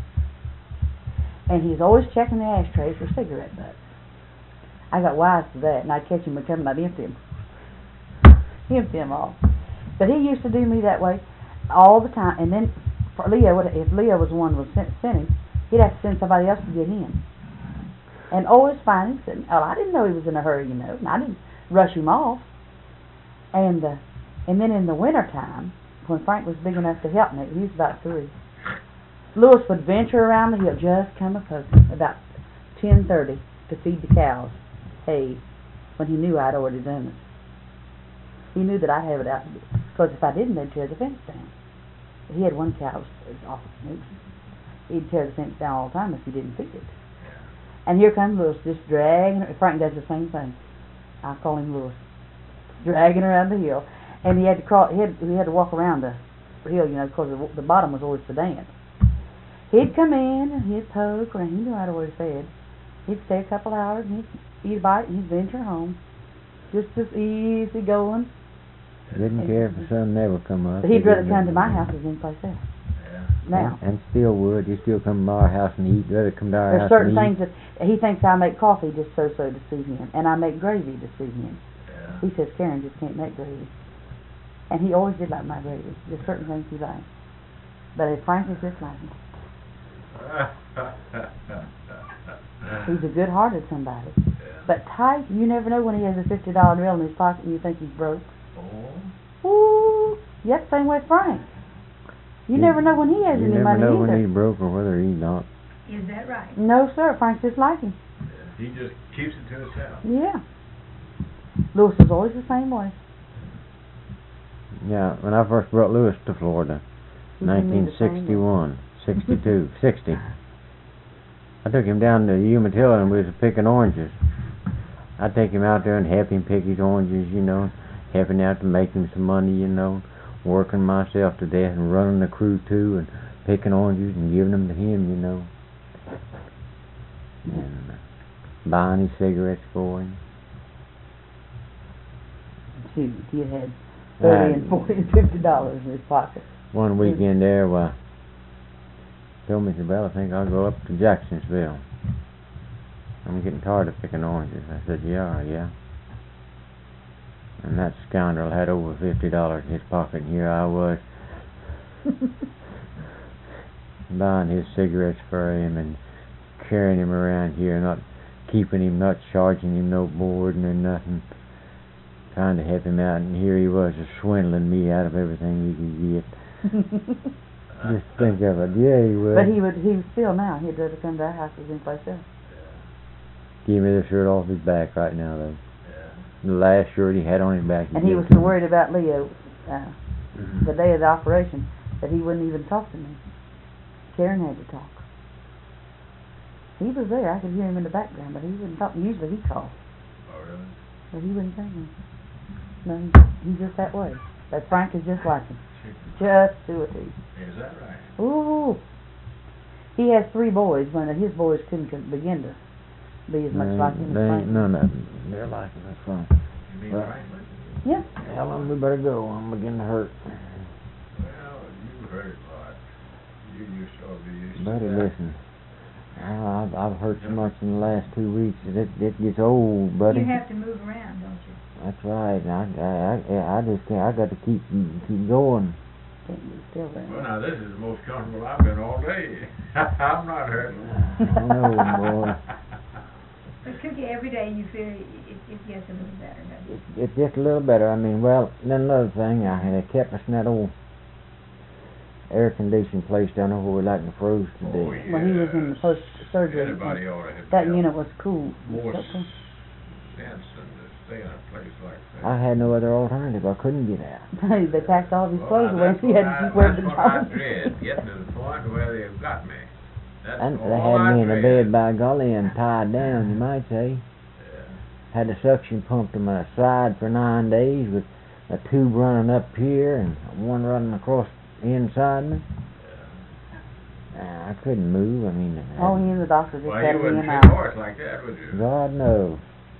And he's always checking the ashtrays for cigarette butts. I got wise to that, and I'd catch him coming, I'd empty him. Empty them all. But he used to do me that way all the time. And then for Leo, if Leo was the one who was sent, sent him, he'd have to send somebody else to get him. And always find him sitting. Oh, I didn't know he was in a hurry, you know, and I didn't rush him off. And uh, and then in the winter time, when Frank was big enough to help me, he was about three. Louis would venture around the hill, just come a poking, about ten thirty to feed the cows hay, when he knew I'd already done it. He knew that I'd have it out, because if I didn't, they'd tear the fence down. He had one cow that was awful nuisance. He'd tear the fence down all the time if you didn't feed it. And here comes Louis, just dragging her. Frank does the same thing. I call him Louis. Dragging around the hill. And he had to crawl, he had, he had to walk around the hill, you know, because the, the bottom was always so damp. He'd come in and he'd poke around. He knew I'd always fed. He'd stay a couple hours and he'd eat a bite and he'd venture home. Just as easy going. Didn't care if the sun never come up. But he'd rather come to my house than any place else. Yeah. Now. And, and still would. He still come to our house and eat. Rather come to our There's house certain and things that he thinks I make coffee just so-so to suit him. And I make gravy to suit him. Yeah. He says Karen just can't make gravy. And he always did like my gravy. There's certain things he likes. But if Frank was just like him. He's a good-hearted somebody. Yeah. But tight, you never know when he has a fifty dollar bill in his pocket and you think he's broke. Oh. Ooh, yeah, same way with Frank. You You- never know when he has You any never money know either. when he's broke or whether he's not. Is that right? No, sir, Frank's just like him. Yeah. He just keeps it to himself. Yeah. Louis was always the same way. Yeah, when I first brought Louis to Florida, He can be nineteen the same way. sixty-one, sixty-two, sixty. I took him down to Umatilla and we was picking oranges. I'd take him out there and help him pick his oranges, you know, helping out to make him some money, you know, working myself to death and running the crew too and picking oranges and giving them to him, you know. And uh, buying his cigarettes for him. Shoot, he had thirty and Uh, forty and fifty dollars in his pocket. One weekend there, well, told me, Well, I think I'll go up to Jacksonville. I'm getting tired of picking oranges. I said, yeah, yeah. And that scoundrel had over fifty dollars in his pocket, and here I was buying his cigarettes for him and carrying him around here, not keeping him, not charging him no board or nothing, trying to help him out, and here he was just swindling me out of everything he could get. Just think of it. Yeah, he would. But he would, he would still now, he'd rather come to our house than any place else. Give me the shirt off his back right now, though. Yeah. The last shirt he had on his back. And he was so worried about Leo, uh, the day of the operation, that he wouldn't even talk to me. Karen had to talk. He was there, I could hear him in the background, but he wouldn't talk. Usually he called, Oh, really? but he wouldn't tell me. No, he's just that way. But Frank is just like him. Just to a T. Is that right? Ooh. He has three boys, when his boys couldn't, couldn't begin to be as much They like ain't- him they as ain't Frank. none of them. They're like him, that's fine. You mean Well- Franklin? Yeah. Helen, we better go. I'm beginning to hurt. Well, you heard it, Bart. You, you sure be used to Buddy, that. listen. I- I've, I've hurt so much in the last two weeks that it, it gets old, buddy. You have to move around, don't you? That's right. I, I, I, I just can't. I got to keep keep going. Can't be still there. Well, now, this is the most comfortable I've been all day. I'm not hurting. I know, boy. But Cookie, every day you feel it, it, it gets a little better, doesn't it? It's, it's just a little better. I mean, well, then another thing, I had kept us in that old air conditioned place down there where we like to froze to Oh, death. When he was in the post surgery, Anybody ought to have that felt unit was cool. more So cool. sense than to stay in a place like that. I had no other alternative. I couldn't get out. They packed all of his Well, clothes now, away, that's so he had to what keep I- wearing the That's what I job. dread, getting to the point where they've got me. That's And all they had I me in a dread. bed, by golly, and tied down, you might say. Yeah. Had a suction pump to my side for nine days with a tube running up here and one running across inside me. I couldn't move. I mean, I Oh, he and the doctor just Well, had you me wouldn't in shoot a out. horse like that, would you? God knows.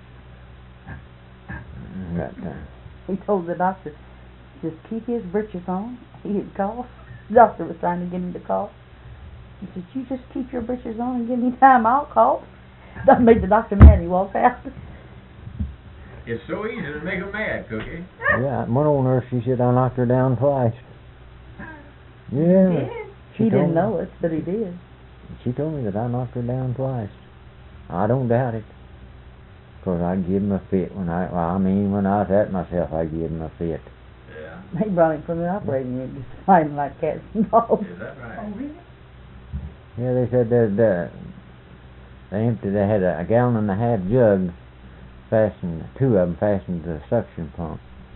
Got time. He told the doctor, just keep his britches on. He had coughed. The doctor was trying to get him to cough. He said, you just keep your britches on and give me time, I'll cough. That made the doctor mad. He walked out. It's so easy to make 'em mad, Cookie. Yeah, one old nurse, she said I knocked her down twice. Yeah. He told didn't me- know it, but he did. She told me that I knocked her down twice. I don't doubt it. 'Cause I'd give him a fit when I, well, I mean, when I was at myself, I'd give him a fit. Yeah. They brought him from the operating room, just fighting like cats and dogs. Is that right? Oh, really? Yeah, they said that uh, they emptied, they had a, a gallon and a half jug fastened, two of them fastened to the suction pump.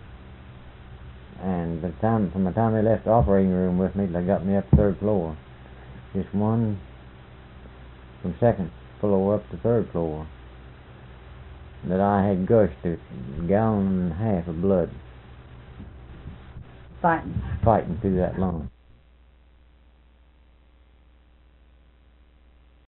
And by the time, from the time they left the operating room with me, they got me up to third floor. Just one from second floor up to third floor. That I had gushed a gallon and a half of blood Fighting. fighting through that lung.